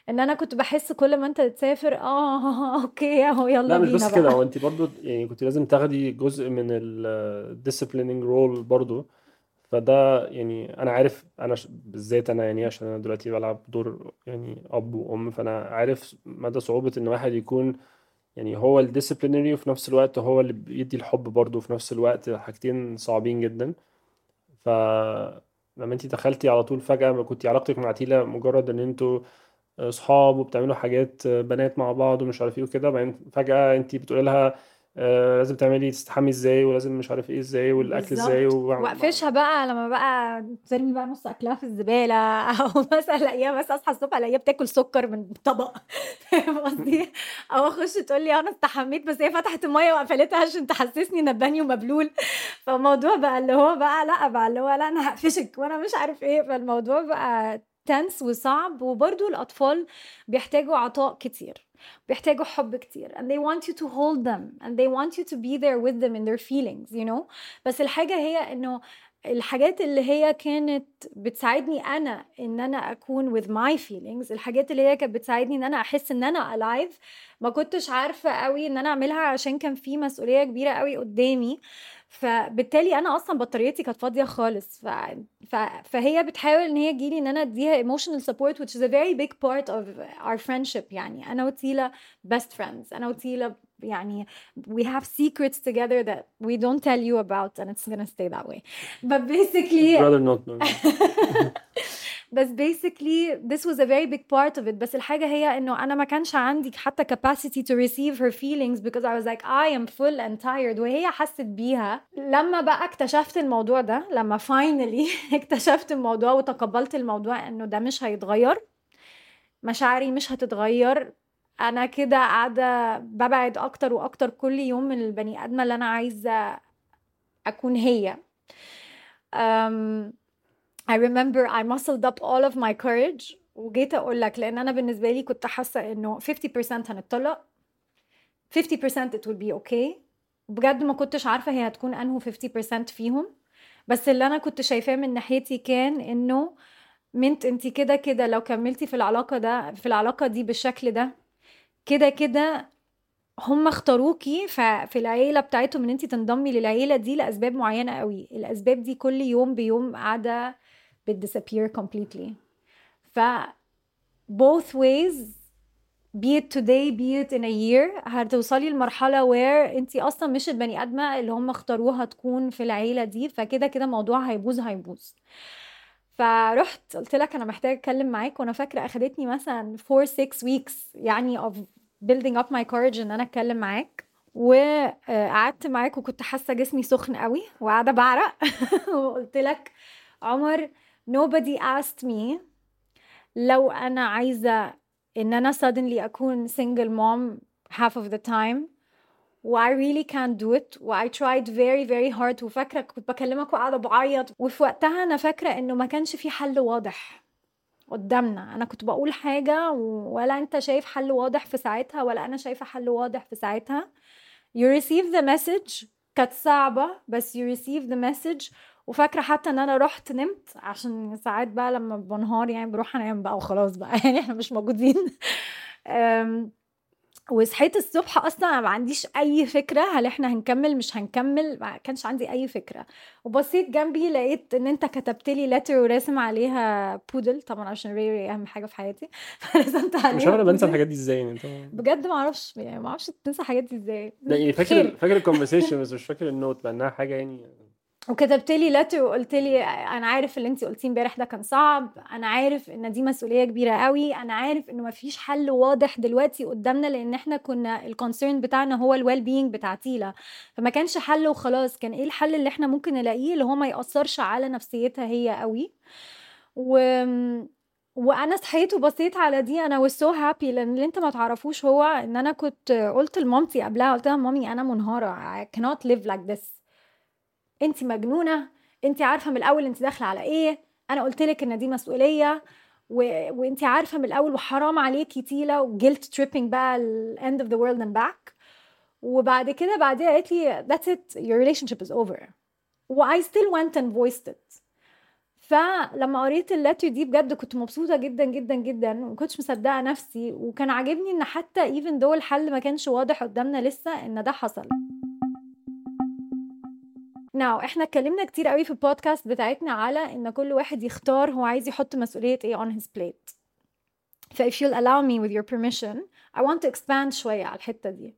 A: ان انا كنت بحس كل ما انت تسافر اه اوكي اهو يلا
C: لا مش
A: بينا
C: بس كده،
A: بقى.
C: هو انت برضو يعني كنت لازم تاخدي جزء من ال disciplining role برضو. فده يعني انا عارف، انا ش- بالذات انا يعني عشان انا دلوقتي بلعب دور يعني اب وام، فانا عارف مدى صعوبة ان واحد يكون يعني هو الديسيبلينري وفي نفس الوقت هو اللي بيدي الحب برضه في نفس الوقت. حاجتين صعبين جدا. ف لما انت دخلتي على طول فجأة، ما كنتي علاقتك مع تيلا مجرد ان انتوا اصحاب وبتعملوا حاجات بنات مع بعض ومش عارف ايه وكده، بعدين فجأة انت بتقولي لها آه، لازم تعملي تستحمي ازاي، ولازم مش عارف ايه ازاي، والاكل ازاي
A: بالظبط،
C: و...
A: واقفشها بقى لما بقى ترمي بقى نص اكلها في الزباله او مثلا الاقيها بس اصحى الصبح الاقيها بتاكل سكر من طبق فاهم قصدي؟ او اخش تقول لي انا استحميت بس هي فتحت الميه وقفلتها عشان تحسسني ان بانيو مبلول. فالموضوع بقى اللي هو بقى لا بقى اللي هو لا انا هقفشك وانا مش عارف ايه. فالموضوع بقى تنس وصعب. وبرضو الاطفال بيحتاجوا عطاء كتير، بيحتاجوا حب كتير and they want you to hold them and they want you to be there with them in their feelings you know. بس الحاجة هي انه الحاجات اللي هي كانت بتساعدني انا ان انا اكون with my feelings، الحاجات اللي هي كانت بتساعدني ان انا احس ان انا alive، ما كنتش عارفة قوي ان انا اعملها عشان كان في مسؤولية كبيرة قوي قدامي. فبالتالي انا اصلا بطاريتي كانت فاضيه خالص. ف... ف... فهي بتحاول ان هي تجيلي ان انا اديها emotional support which is a very big part of our friendship. يعني انا وتيلا best friends. انا وتيلا يعني we have secrets together that we don't tell you about and it's gonna stay that way. But basically
C: rather not know.
A: بس basically this was a very big part of it. بس الحاجة هي انه انا ما كانش عندي حتى capacity to receive her feelings because I was like I am full and tired. وهي حست بيها. لما بقى اكتشفت الموضوع ده، لما finally اكتشفت الموضوع وتقبلت الموضوع انه ده مش هيتغير، مشاعري مش هتتغير، انا كده قاعدة ببعد اكتر واكتر كل يوم من البني ادمة اللي انا عايزة اكون هي. um, I remember I muscled up all of my courage وجيت اقول لك، لان انا بالنسبه لي كنت حاسه انه fifty percent هنتطلق fifty percent it will be okay. بجد ما كنتش عارفه هي هتكون انه fifty percent فيهم. بس اللي انا كنت شايفاه من ناحيتي كان انه منت انت كده كده لو كملتي في العلاقه ده في العلاقه دي بالشكل ده كده كده هم اختاروكي في العيله بتاعتهم ان انت تنضمي للعيله دي لاسباب معينه قوي. الاسباب دي كل يوم بيوم قاعده بتdisappear completely. ف both ways be it today be it in a year هتوصلي لمرحلة where انتي اصلا مش البني ادمة اللي هم اختاروها تكون في العيلة دي. فكده كده موضوع هيبوظ هيبوظ. فرحت قلت لك انا محتاجة اتكلم معاك. وانا فاكرة اخدتني مثلا four six weeks يعني of building up my courage ان انا اتكلم معاك. وقعدت معاك وكنت حاسة جسمي سخن قوي وقاعدة بعرق وقلت لك عمر nobody asked me لو أنا عايزة إن أنا suddenly أكون single mom half of the time و I really can't do it و I tried very very hard. وفاكرة كنت بكلمك وقاعدة بعيط. وفي وقتها أنا فاكرة إنه ما كانش في حل واضح قدامنا. أنا كنت بقول حاجة ولا أنت شايف حل واضح في ساعتها ولا أنا شايفة حل واضح في ساعتها. you receive the message. كانت صعبة بس you receive the message. وفاكرة حتى ان انا رحت نمت عشان ساعات بقى لما بنهار يعني بروح انام بقى وخلاص بقى يعني احنا مش موجودين. وصحيت الصبح اصلا انا ما عنديش اي فكرة هل احنا هنكمل مش هنكمل. ما كانش عندي اي فكرة. وبصيت جنبي لقيت ان انت كتبت لي لتر وراسم عليها بودل طبعا عشان ريري اهم حاجة في حياتي. فرسمت
C: مش
A: عليها
C: عارف انا بنسى
A: بودل.
C: الحاجات دي ازاي يعني انت.
A: بجد ما اعرفش يعني ما اعرفش تنسى الحاجات دي ازاي.
C: لا يعني فاكر
A: خير.
C: فاكر الكونفرسيشن بس مش فاكر النوت مع انها حاجه يعني.
A: وكتبت لي لتر وقلت لي انا عارف اللي انت قلتيه امبارح ده كان صعب، انا عارف ان دي مسؤوليه كبيره قوي، انا عارف انه مفيش حل واضح دلوقتي قدامنا لان احنا كنا الكونسيرن بتاعنا هو الويل بينج بتاع تيلا. فما كانش حل وخلاص. كان ايه الحل اللي احنا ممكن نلاقيه اللي هو ما ياثرش على نفسيتها هي قوي. و وانا صحيت وبصيت على دي انا was so happy. لان اللي انت ما تعرفوش هو ان انا كنت قلت لمامتي قبلها، قلت لها مامي انا منهاره I cannot live like this. انت مجنونه، انت عارفه من الاول انت داخله على ايه، انا قلت لك ان دي مسؤوليه و... وانت عارفه من الاول وحرام عليكي تيلا وجيلت تريبينج بقى ال end of the world and back. وبعد كده بعدها قالت لي that's it your relationship is over و I still went and voiced it. فلما قريت اللتر دي بجد كنت مبسوطة جدا جدا جدا وما كنتش مصدقة نفسي، وكان عاجبني ان حتى even though الحل ما كانش واضح قدامنا لسه ان ده حصل. ناو احنا اتكلمنا كتير قوي في البودكاست بتاعتنا على ان كل واحد يختار هو عايز يحط مسؤولية ايه on his plate. ف if you'll allow me with your permission I want to expand شوية على الحتة دي.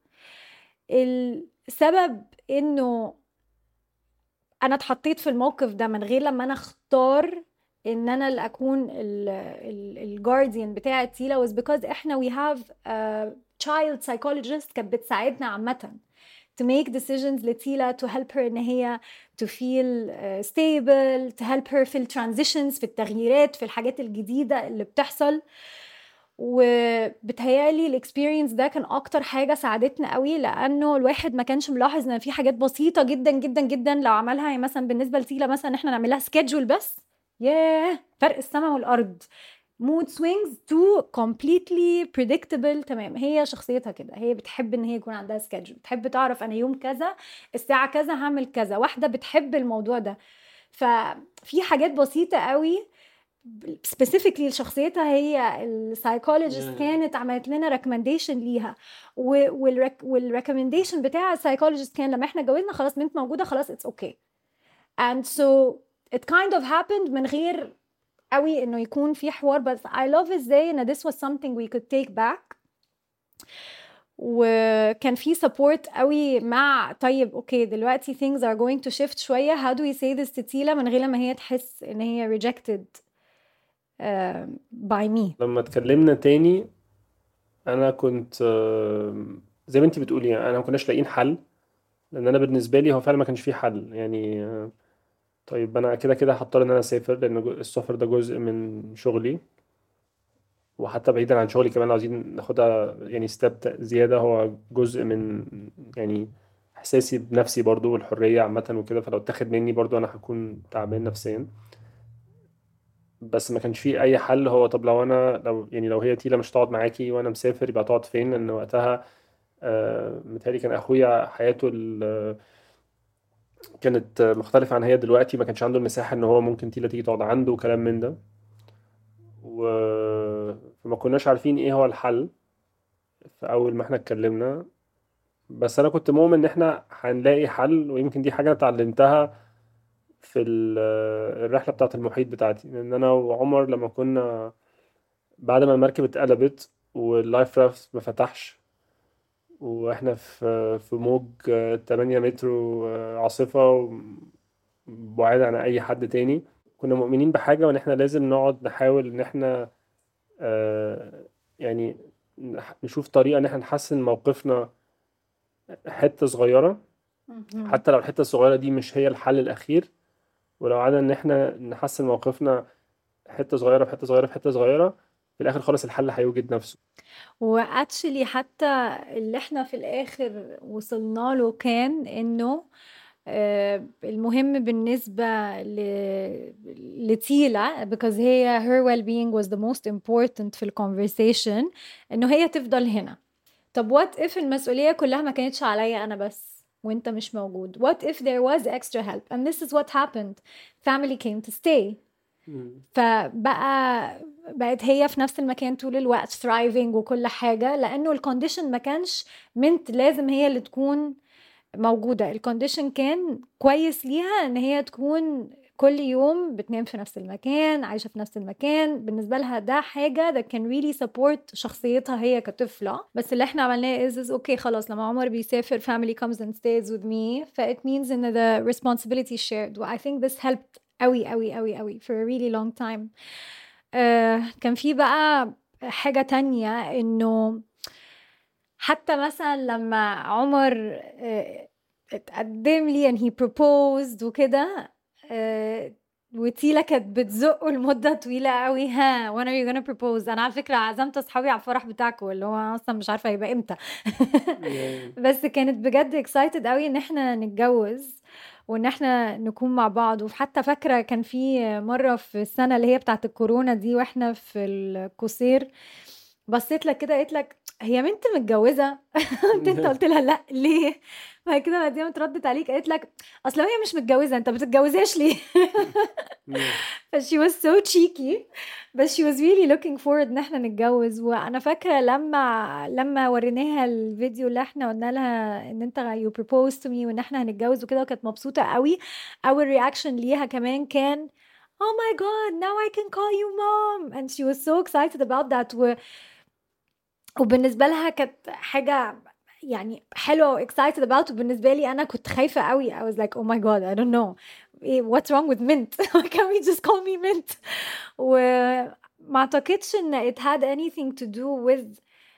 A: السبب انه انا اتحطيت في الموقف ده من غير لما انا اختار ان انا اللي اكون الجارديان بتاع تيلا was because احنا we have a child psychologist كانت بتساعدنا عامة to make decisions لتيلا to help her ان هي to feel uh, stable, to help her في الترانزيشنز، في التغييرات، في الحاجات الجديدة اللي بتحصل. وبتهيالي الاكسبيرينس ده كان اكتر حاجه ساعدتنا قوي، لانه الواحد ما كانش ملاحظ ان في حاجات بسيطه جدا جدا جدا لو عملها. يعني مثلا بالنسبه لتيلا مثلا احنا نعمل لها سكيدجول بس، ياه فرق السماء والارض. mood swings to completely predictable. تمام، هي شخصيتها كده، هي بتحب ان هي يكون عندها سكيدجول، بتحب تعرف انا يوم كذا الساعه كذا هعمل كذا، واحده بتحب الموضوع ده. ففي حاجات بسيطه قوي specifically لشخصيتها هي السايكولوجيست كانت عملت لنا ريكومنديشن ليها، والريكومنديشن بتاع السايكولوجيست كان لما احنا جوزنا خلاص بنت موجوده خلاص it's okay. and so it kind of happened من غير قوي انه يكون في حوار. بس I love ازاي ان this was something we could take back، وكان في support قوي مع طيب اوكي دلوقتي things are going to shift شويه، how do we say this to تيلا من غير لما هي تحس ان هي rejected Uh, by me.
C: لما اتكلمنا تاني انا كنت uh, زي ما انتي بتقولي انا ما كناش لاقيين حل، لان انا بالنسبه لي هو فعلا ما كانش فيه حل. يعني uh, طيب انا كده كده هضطر ان انا اسافر، لان السفر ده جزء من شغلي، وحتى بعيدا عن شغلي كمان عايزين ناخدها يعني ستيب زياده، هو جزء من يعني احساسي بنفسي برضو والحريه عامه وكده، فلو اتاخد مني برضو انا هكون تعبان نفسيا. بس ما كانش فيه اي حل. هو طب لو انا لو يعني لو هي تيلا مش تقعد معاكي وانا مسافر يبقى تقعد فين؟ لان وقتها آه متهيألي كان اخويا حياته كانت مختلفة عن هي دلوقتي، ما كانش عنده المساحة ان هو ممكن تيلا تيجي تقعد عنده وكلام من ده، و... فما كناش عارفين ايه هو الحل في اول ما احنا اتكلمنا. بس انا كنت مؤمن ان احنا هنلاقي حل، ويمكن دي حاجة اتعلمتها في ال- الرحلة بتاعة المحيط بتاعتي. لان انا وعمر لما كنا بعد ما المركب اتقلبت واللايف رافت ما فتحش، واحنا في في موج تمانية متر وعاصفة بعيد عن اي حد تاني، كنا مؤمنين بحاجة وان احنا لازم نقعد نحاول ان احنا آه يعني نح- نشوف طريقة ان احنا نحسن موقفنا حتة صغيرة، حتى لو الحتة الصغيرة دي مش هي الحل الأخير. ولو قعدنا ان احنا نحسن موقفنا حتة صغيرة في حتة صغيرة في حتة صغيرة، في الآخر خالص الحل هيوجد نفسه.
A: واتشلي حتى اللي احنا في الاخر وصلنا له كان انه آه، المهم بالنسبة ل... لتيلا because هي her well-being was the most important في ال conversation، انه هي تفضل هنا. طب what if المسؤولية كلها ما كانتش عليا انا بس وانت مش موجود؟ what if there was extra help and this is what happened. family came to stay. فبقى بقت هي في نفس المكان طول الوقت thriving وكل حاجة، لأنه الكونديشن ما كانش منت لازم هي اللي تكون موجودة. الكونديشن كان كويس ليها ان هي تكون كل يوم بتنام في نفس المكان، عايشة في نفس المكان. بالنسبة لها ده حاجة that can really support شخصيتها هي كطفلة. بس اللي احنا عملناه is, is okay خلاص لما عمر بيسافر family comes and stays with me، ف it means ان the responsibility is shared. و I think this helped قوي قوي قوي قوي for a really long time. uh, كان في بقى حاجة تانية انه حتى مثلا لما عمر uh, اتقدم لي and he proposed وكده، uh, وتيلا كانت بتزقه لمدة طويلة قوي، ها when are you gonna propose. انا على فكرة عزمت اصحابي على الفرح بتاعكم اللي هو اصلا مش عارفة هيبقى امتى بس كانت بجد excited قوي ان احنا نتجوز وان احنا نكون مع بعض. وحتى فاكرة كان في مرة في السنة اللي هي بتاعت الكورونا دي واحنا في القصير، بصيت لك كده قلت لك هي بنت متجوزة انت انت قلت لها لا ليه؟ بعد كده بعدين اتردت عليك قالت لك اصل هي مش متجوزة انت بتتجوزهاش ليه؟ ف she was so cheeky but she was really looking forward ان احنا نتجوز. وانا فاكرة لما لما وريناها الفيديو اللي احنا قلنا لها ان انت you proposed to me وان احنا هنتجوز وكده وكانت مبسوطة قوي. اول رياكشن ليها كمان كان oh my god now I can call you mom and she was so excited about that. و وبالنسبة لها كانت حاجة يعني حلوة و excited about. وبالنسبة لي أنا كنت خايفة قوي. I was like oh my god I don't know what's wrong with Mint. Why can't we just call me Mint? وما أعتقدش إن it had anything to do with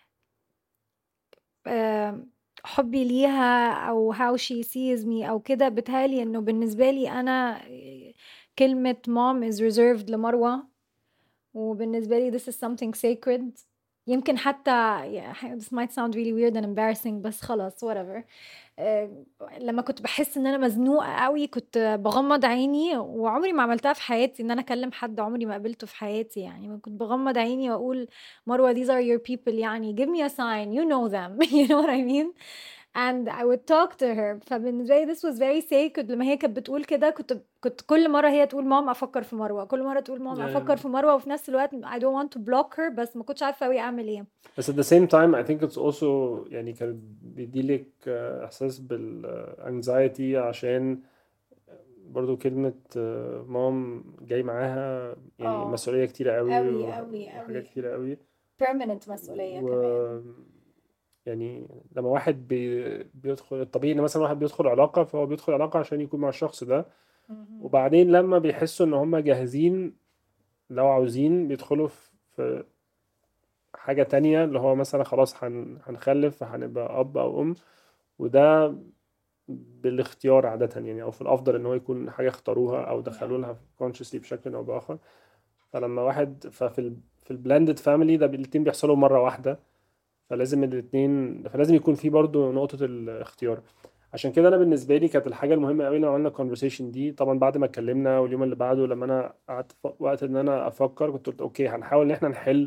A: uh, حبي ليها أو how she sees me أو كده. بتهالي إنه بالنسبة لي أنا كلمة mom is reserved لمروة وبالنسبة لي this is something sacred. يمكن حتى yeah, this might sound really weird and embarrassing بس خلاص whatever. uh, لما كنت بحس ان انا مزنوقة قوي كنت بغمض عيني وعمري ما عملتها في حياتي ان انا اكلم حد عمري ما قابلته في حياتي. يعني كنت بغمض عيني واقول مروة these are your people يعني give me a sign you know them you know what I mean and I would talk to her. فبالنسبة لي this was very sacred. لما هي كانت بتقول كده كنت كنت كل مرة هي تقول ماما أفكر في مروة كل مرة تقول ماما
C: Yeah.
A: أفكر في مروة وفي نفس الوقت I don't want to block her بس ما كنتش عارفة أوي أعمل إيه.
C: بس at the same time I think it's also يعني كانت بيديلك آه، إحساس بالانكزايتي عشان برضو كلمة آه، مام جاي معاها يعني
A: آه.
C: مسؤولية كتيرة قوي
A: أوي،
C: وح-
A: أوي،
C: وحاجات
A: أوي.
C: كتيرة قوي.
A: permanent مسؤولية
C: و
A: كمان.
C: يعني لما واحد بي... بيدخل الطبيعي ان مثلا واحد بيدخل علاقة فهو بيدخل علاقة عشان يكون مع الشخص ده
A: مهم.
C: وبعدين لما بيحسوا ان هم جاهزين لو عاوزين بيدخلوا في- في حاجة تانية اللي هو مثلا خلاص هن... هنخلف فهنبقى أب أو أم وده بالاختيار عادة يعني أو في الأفضل إن هو يكون حاجة اختاروها أو دخلوا لها consciously بشكل أو بآخر. فلما واحد ففي ال... في البلندد فاميلي ده الاتنين بيحصلوا مرة واحدة فلازم الاتنين فلازم يكون في برضو نقطة الاختيار. عشان كده أنا بالنسبة لي كانت الحاجة المهمة قوي لما عملنا conversation دي طبعا بعد ما اتكلمنا واليوم اللي بعده لما أنا قعدت ف- وقت إن أنا أفكر كنت قلت أوكي هنحاول إن إحنا نحل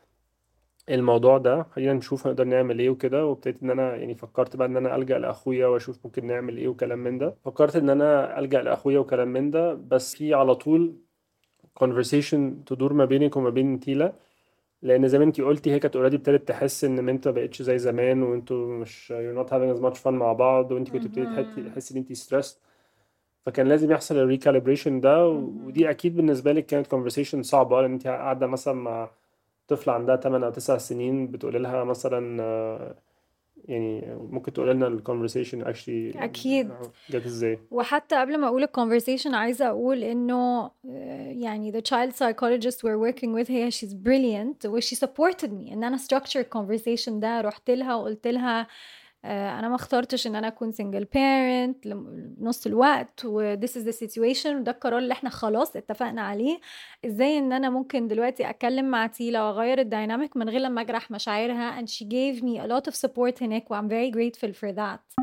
C: الموضوع ده خلينا نشوف هنقدر نعمل ايه وكده. وابتديت ان انا يعني فكرت بقى ان انا ألجأ لاخويا واشوف ممكن نعمل ايه وكلام من ده. فكرت ان انا ألجأ لاخويا وكلام من ده بس في على طول conversation تدور ما بينك وما بين تيلا لان زي ما انتي قلتي هي كانت اوريدي ابتدت تحس ان انت ما بقتش زي زمان وانتوا مش you're not having as much fun مع بعض وانتي كنت ابتديتي
A: مهم.
C: تحسي ان انتي stressed. فكان لازم يحصل الريكاليبريشن ده و-
A: مهم.
C: ودي اكيد بالنسبه لك كانت conversation صعبه لان انت قاعده مثلا مع طفله عندها ثمانية او تسعة سنين بتقول لها مثلا آه، يعني ممكن تقول لنا ال conversation actually
A: أكيد.
C: جت ازاي.
A: وحتى قبل ما أقول ال conversation عايزة أقول إنه آه، يعني the child psychologist we're working with هي she's brilliant و she supported me إن أنا structure conversation ده. رحت لها وقلت لها آه، أنا ما اخترتش إن أنا أكون single parent لم- نص الوقت و this is the situation وده القرار اللي احنا خلاص اتفقنا عليه. ازاي ان انا ممكن دلوقتي اتكلم مع تيلا واغير الديناميك من غير لما اجرح مشاعرها and she gave me a lot of support هناك و I'm very grateful for that.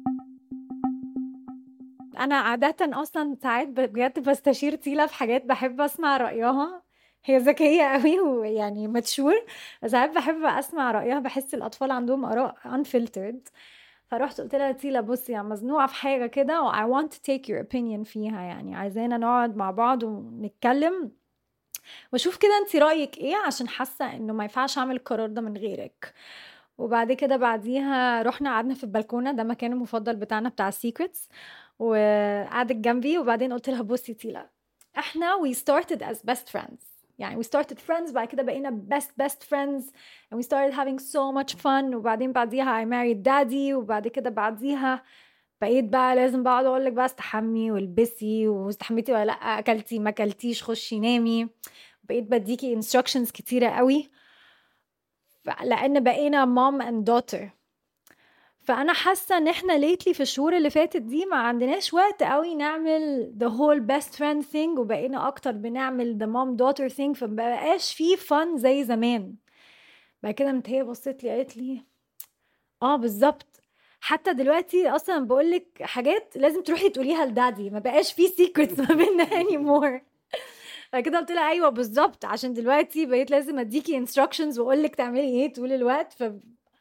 A: انا عادة اصلا ساعات بجد بستشير تيلا في حاجات بحب اسمع رأيها. هي ذكية قوي ويعني ماتشور ساعات بحب اسمع رأيها. بحس الاطفال عندهم اراء unfiltered. فرحت قلت لها تيلا بصي يا مزنوقة في حاجة كده و I want to take your opinion فيها. يعني عايزانا نقعد مع بعض ونتكلم واشوف كده انتي رأيك ايه عشان حاسة انه ما ينفعش اعمل القرار ده من غيرك. وبعد كده بعديها رحنا قعدنا في البلكونة. ده مكان المفضل بتاعنا بتاع السيكريتس. وقعدت جنبي وبعدين قلت لها بصي تيلا احنا we started as best friends. يعني we started friends بعد كده بقينا best best friends and we started having so much fun. وبعدين بعديها I married daddy وبعد كده بعديها بقيت بقى لازم بقعد اقول لك بقى استحمي والبسي واستحميتي ولا لا اكلتي ما اكلتيش خشي نامي. بقيت بديكي instructions كتيرة قوي لان بقينا mom and daughter. فانا حاسه ان احنا ليتلي في الشهور اللي فاتت دي ما عندناش وقت قوي نعمل the whole best friend thing وبقينا اكتر بنعمل the mom daughter thing فمبقاش فيه fun زي زمان. بعد كده قامت هي بصت لي قالت لي اه بالظبط حتى دلوقتي اصلا بقول لك حاجات لازم تروحي تقوليها لدادي ما بقاش فيه secrets ما بيننا anymore. فكده قلت لها ايوه بالظبط عشان دلوقتي بقيت لازم اديكي instructions واقول لك تعملي ايه طول الوقت. ف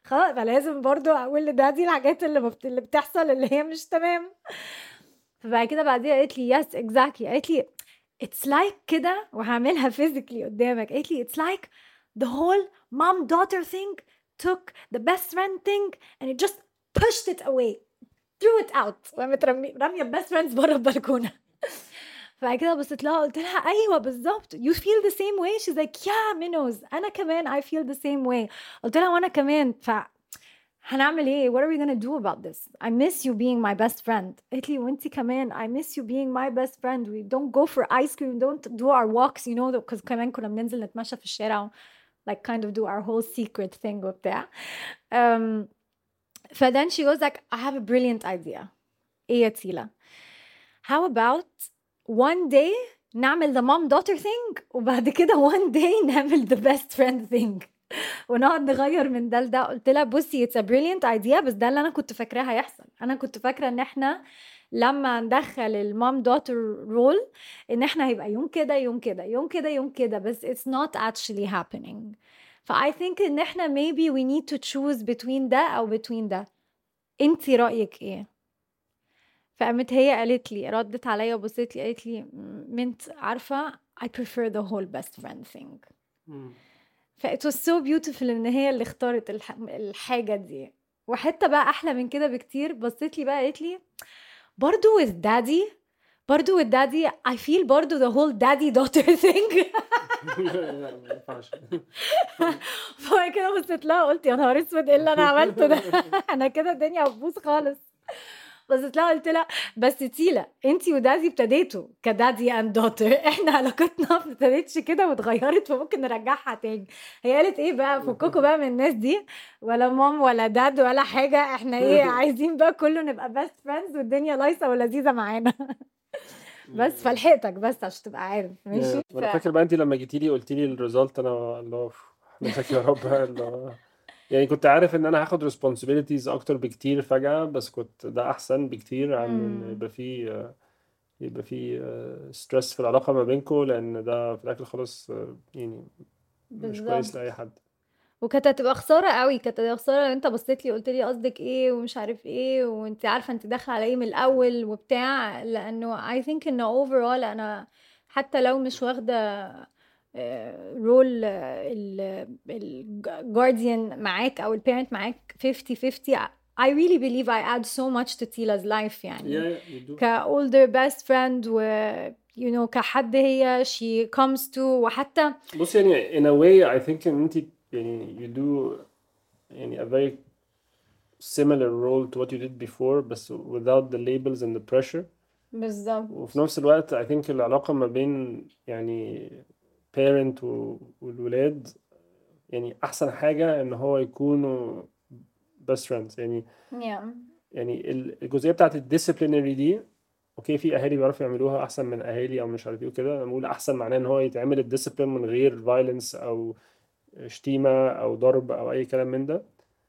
A: خلاص فلازم برضو اقول لدادي الحاجات اللي بت... اللي بتحصل اللي هي مش تمام. فبعد كده بعديها قالت لي yes exactly، قالت لي it's like كده، وهعملها physically قدامك. قالت لي it's like the whole mom daughter thing took the best friend thing and it just pushed it away threw it out، وقامت رمي رميه best friends بره البلكونه. فبعد كده بصيت لها قلت لها ايوه بالظبط you feel the same way. she's like yeah minnows انا كمان I feel the same way. قلت لها وانا كمان. ف هنعمل ايه؟ what are we gonna do about this? I miss you being my best friend. قالت لي وانتي كمان I miss you being my best friend. we don't go for ice cream, don't do our walks you know because كمان كنا بننزل نتمشى في الشارع like kind of do our whole secret thing وبتاع. um, ف then she goes like I have a brilliant idea. ايه يا تيلا؟ how about one day نعمل the mom daughter thing وبعد كده one day نعمل the best friend thing ونقعد نغير من ده لده. قلت لها بصي it's a brilliant idea بس ده اللي انا كنت فاكراه هيحصل. انا كنت فاكره ان احنا لما ندخل المام دوتر رول ان احنا هيبقى يوم كده يوم كده يوم كده يوم كده بس it's not actually happening. ف I think ان احنا maybe we need to choose between ده او between ده. انتي رأيك ايه؟ فقامت هي قالت لي ردت عليا وبصيت لي قالت لي منت عارفه I prefer the whole best friend thing. ف it was so beautiful ان هي اللي اختارت الح... الحاجه دي. وحتى بقى احلى من كده بكتير بصيت لي بقى قالت لي برضو with daddy برضو with daddy I feel برضو the whole daddy daughter thing. فبقى كده بصيت لها قلت يا نهار اسود ايه اللي انا عملته ده؟ انا كده الدنيا هتبوظ خالص. بصيت لها قلت لها بس تيلا انتي ودادي ابتديتوا كدادي اند دوتر، احنا علاقتنا ما ابتدتش كده واتغيرت فممكن نرجعها تاني. هي قالت ايه بقى فككوا بقى من الناس دي ولا مام ولا داد ولا حاجه، احنا ايه عايزين بقى كله نبقى بيست فريندز والدنيا لايصه ولذيذه معانا. بس فلحقتك بس عشان تبقى عارف ماشي.
C: ف... انا فاكر بقى انت لما جيتي لي قلتي لي الريزلت انا اللي مسك يا رب اللي يعني كنت عارف ان انا هاخد responsibilities اكتر بكتير فجأة، بس كنت ده احسن بكتير عن ان يبقى في يبقى في ستريس في العلاقة ما بينكم، لان ده في الاخر خلاص يعني مش كويس لاي حد.
A: وكانت هتبقى خساره قوي، كانت هتبقى خساره لو انت بصيت لي قلت لي قصدك ايه ومش عارف ايه وانت عارفه انت داخله على ايه من الاول وبتاع، لانه I think انه overall انا حتى لو مش واخده رول الجارديان معاك او البيرنت معاك fifty fifty I really believe I add so much to Tila's life يعني
C: yeah, yeah,
A: ك older best friend و you know كحد هي she comes to. وحتى
C: بص يعني in a way I think ان انت يعني you do يعني a very similar role to what you did before بس without the labels and the pressure.
A: بالظبط.
C: وفي نفس الوقت I think العلاقة ما بين يعني parent والولاد يعني أحسن حاجة إن هو يكونوا best friends يعني.
A: yeah.
C: يعني الجزئية بتاعت الديسيبلينري دي اوكي في اهالي بيعرفوا يعملوها احسن من اهالي او مش عارف ايه وكده. انا بقول احسن معناه ان هو يتعمل الديسيبلين من غير فايلنس او شتيمه او ضرب او اي كلام من ده.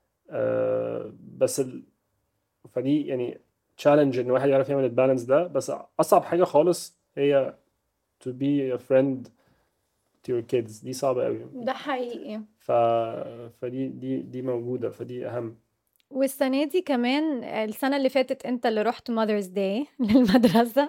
C: آه بس ال... فدي يعني تشالنج ان واحد يعرف يعمل البالانس ده. بس اصعب حاجه خالص هي to be a friend to your kids. دي صعبه قوي.
A: ده حقيقي.
C: ف... فدي دي دي موجوده فدي اهم.
A: والسنة دي كمان السنة اللي فاتت انت اللي رحت Mother's Day للمدرسة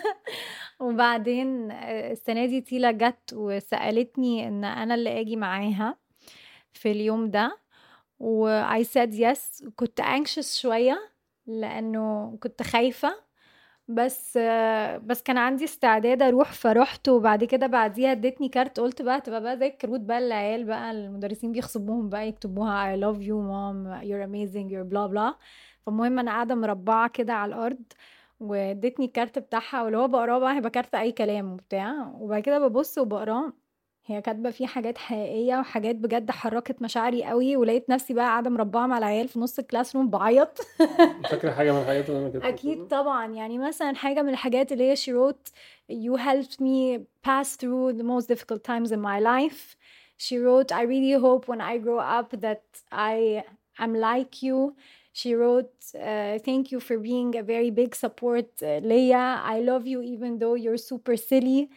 A: وبعدين السنة دي تيلا جت وسألتني ان انا اللي اجي معاها في اليوم ده و I said yes. كنت anxious شوية لانه كنت خايفة بس بس كان عندي استعداد اروح فرحت. وبعد كده بعديها ادتني كارت قلت بقى تبقى بقى زي الكروت بقى العيال بقى المدرسين بيخصبوهم بقى يكتبوها I love you mom you're amazing you're blah blah. فالمهم انا قاعده مربعه كده على الارض وادتني الكارت بتاعها واللي هو بقراه بقى هيبقى كارت اي كلام وبتاع. وبعد كده ببص وبقراه هي كاتبه فيه حاجات حقيقيه وحاجات بجد حركت مشاعري قوي. ولقيت نفسي بقى قاعده مربعه مع العيال في نص الكلاس روم بعيط.
C: فاكره حاجه من الحاجات اللي انا كنت
A: اكيد طبعا. يعني مثلا حاجه من الحاجات اللي هي she wrote you helped me pass through the most difficult times in my life. she wrote I really hope when I grow up that I am like you. she wrote uh, thank you for being a very big support uh, ليا. I love you even though you're super silly.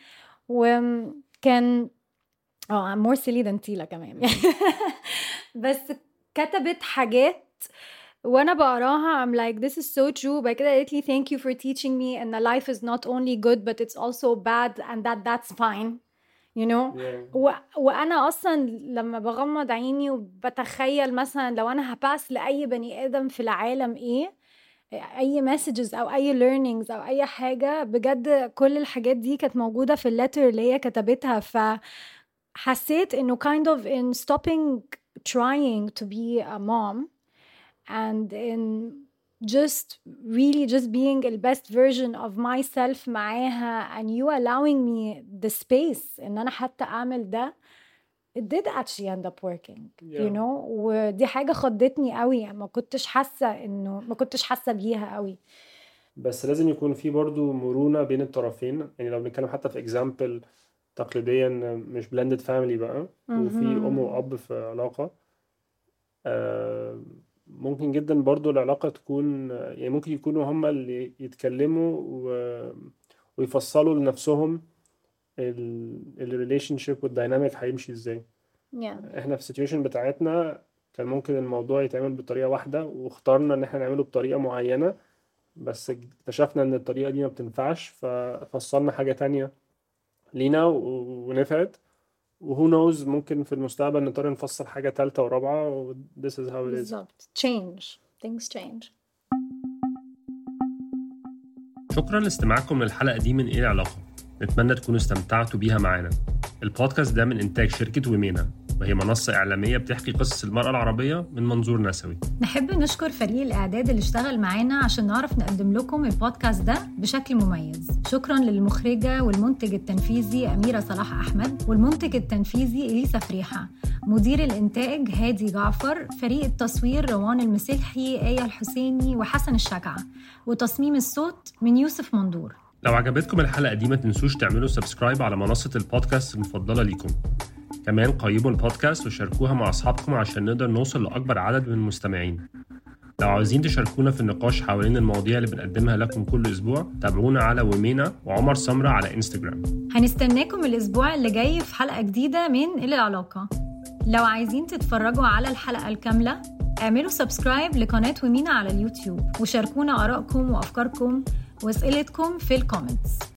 A: وكان اه I'm more silly than تيلا كمان. بس كتبت حاجات وانا بقراها I'm like this is so true. بعد كده قالت لي thank you for teaching me ان life is not only good but it's also bad and that that's fine you know.
C: Yeah.
A: و... وانا اصلا لما بغمض عيني وبتخيل مثلا لو انا هباس لاي بني ادم في العالم ايه اي messages او اي learnings او اي حاجة، بجد كل الحاجات دي كانت موجودة في اللتر اللي هي كتبتها. فحسيت انه kind of in stopping trying to be a mom and in just really just being the best version of myself معاها and you allowing me the space ان انا حتى اعمل ده, it did actually end up working
C: Yeah.
A: you know. ودي حاجة خضتني قوي, ما كنتش حاسة انه ما كنتش حاسة بيها قوي.
C: بس لازم يكون في برضو مرونة بين الطرفين. يعني لو بنتكلم حتى في example تقليديا مش blended family بقى وفي أم وأب في علاقة, آه، ممكن جدا برضو العلاقة تكون يعني ممكن يكونوا هما اللي يتكلموا و... ويفصلوا لنفسهم الريليشن شيب والديناميك هيمشي ازاي.
A: yeah.
C: احنا في السيتويشن بتاعتنا كان ممكن الموضوع يتعمل بطريقة واحدة واخترنا ان احنا نعمله بطريقة معينة, بس اكتشفنا ان الطريقة دي ما بتنفعش ففصلنا حاجة تانية لينا و- ونفعت. وهو نوز ممكن في المستقبل نضطر نفصل حاجة تالتة ورابعة و this is how it is.
A: بالظبط. change things change.
C: شكرا لاستماعكم للحلقة دي من ايه العلاقة. نتمنى تكونوا استمتعتوا بيها معانا. البودكاست ده من إنتاج شركة ومينا, وهي منصة إعلامية بتحكي قصص المرأة العربية من منظور نسوي.
A: نحب نشكر فريق الإعداد اللي اشتغل معانا عشان نعرف نقدم لكم البودكاست ده بشكل مميز. شكرا للمخرجة والمنتج التنفيذي أميرة صلاح أحمد, والمنتج التنفيذي إليسا فريحة, مدير الإنتاج هادي جعفر, فريق التصوير روان المسلحي, آية الحسيني وحسن الشجعة, وتصميم الصوت من يوسف مندور.
C: لو عجبتكم الحلقة دي ما تنسوش تعملوا سبسكرايب على منصة البودكاست المفضلة ليكم. كمان قيموا البودكاست وشاركوها مع أصحابكم عشان نقدر نوصل لأكبر عدد من المستمعين. لو عاوزين تشاركونا في النقاش حوالين المواضيع اللي بنقدمها لكم كل أسبوع, تابعونا على ومينا وعمر سمرة على إنستجرام.
A: هنستناكم الأسبوع اللي جاي في حلقة جديدة من إلى العلاقة. لو عايزين تتفرجوا على الحلقة الكاملة اعملوا سبسكرايب لقناة ومينا على اليوتيوب, وشاركونا آرائكم وأفكاركم وأسئلتكم في الكومنتس.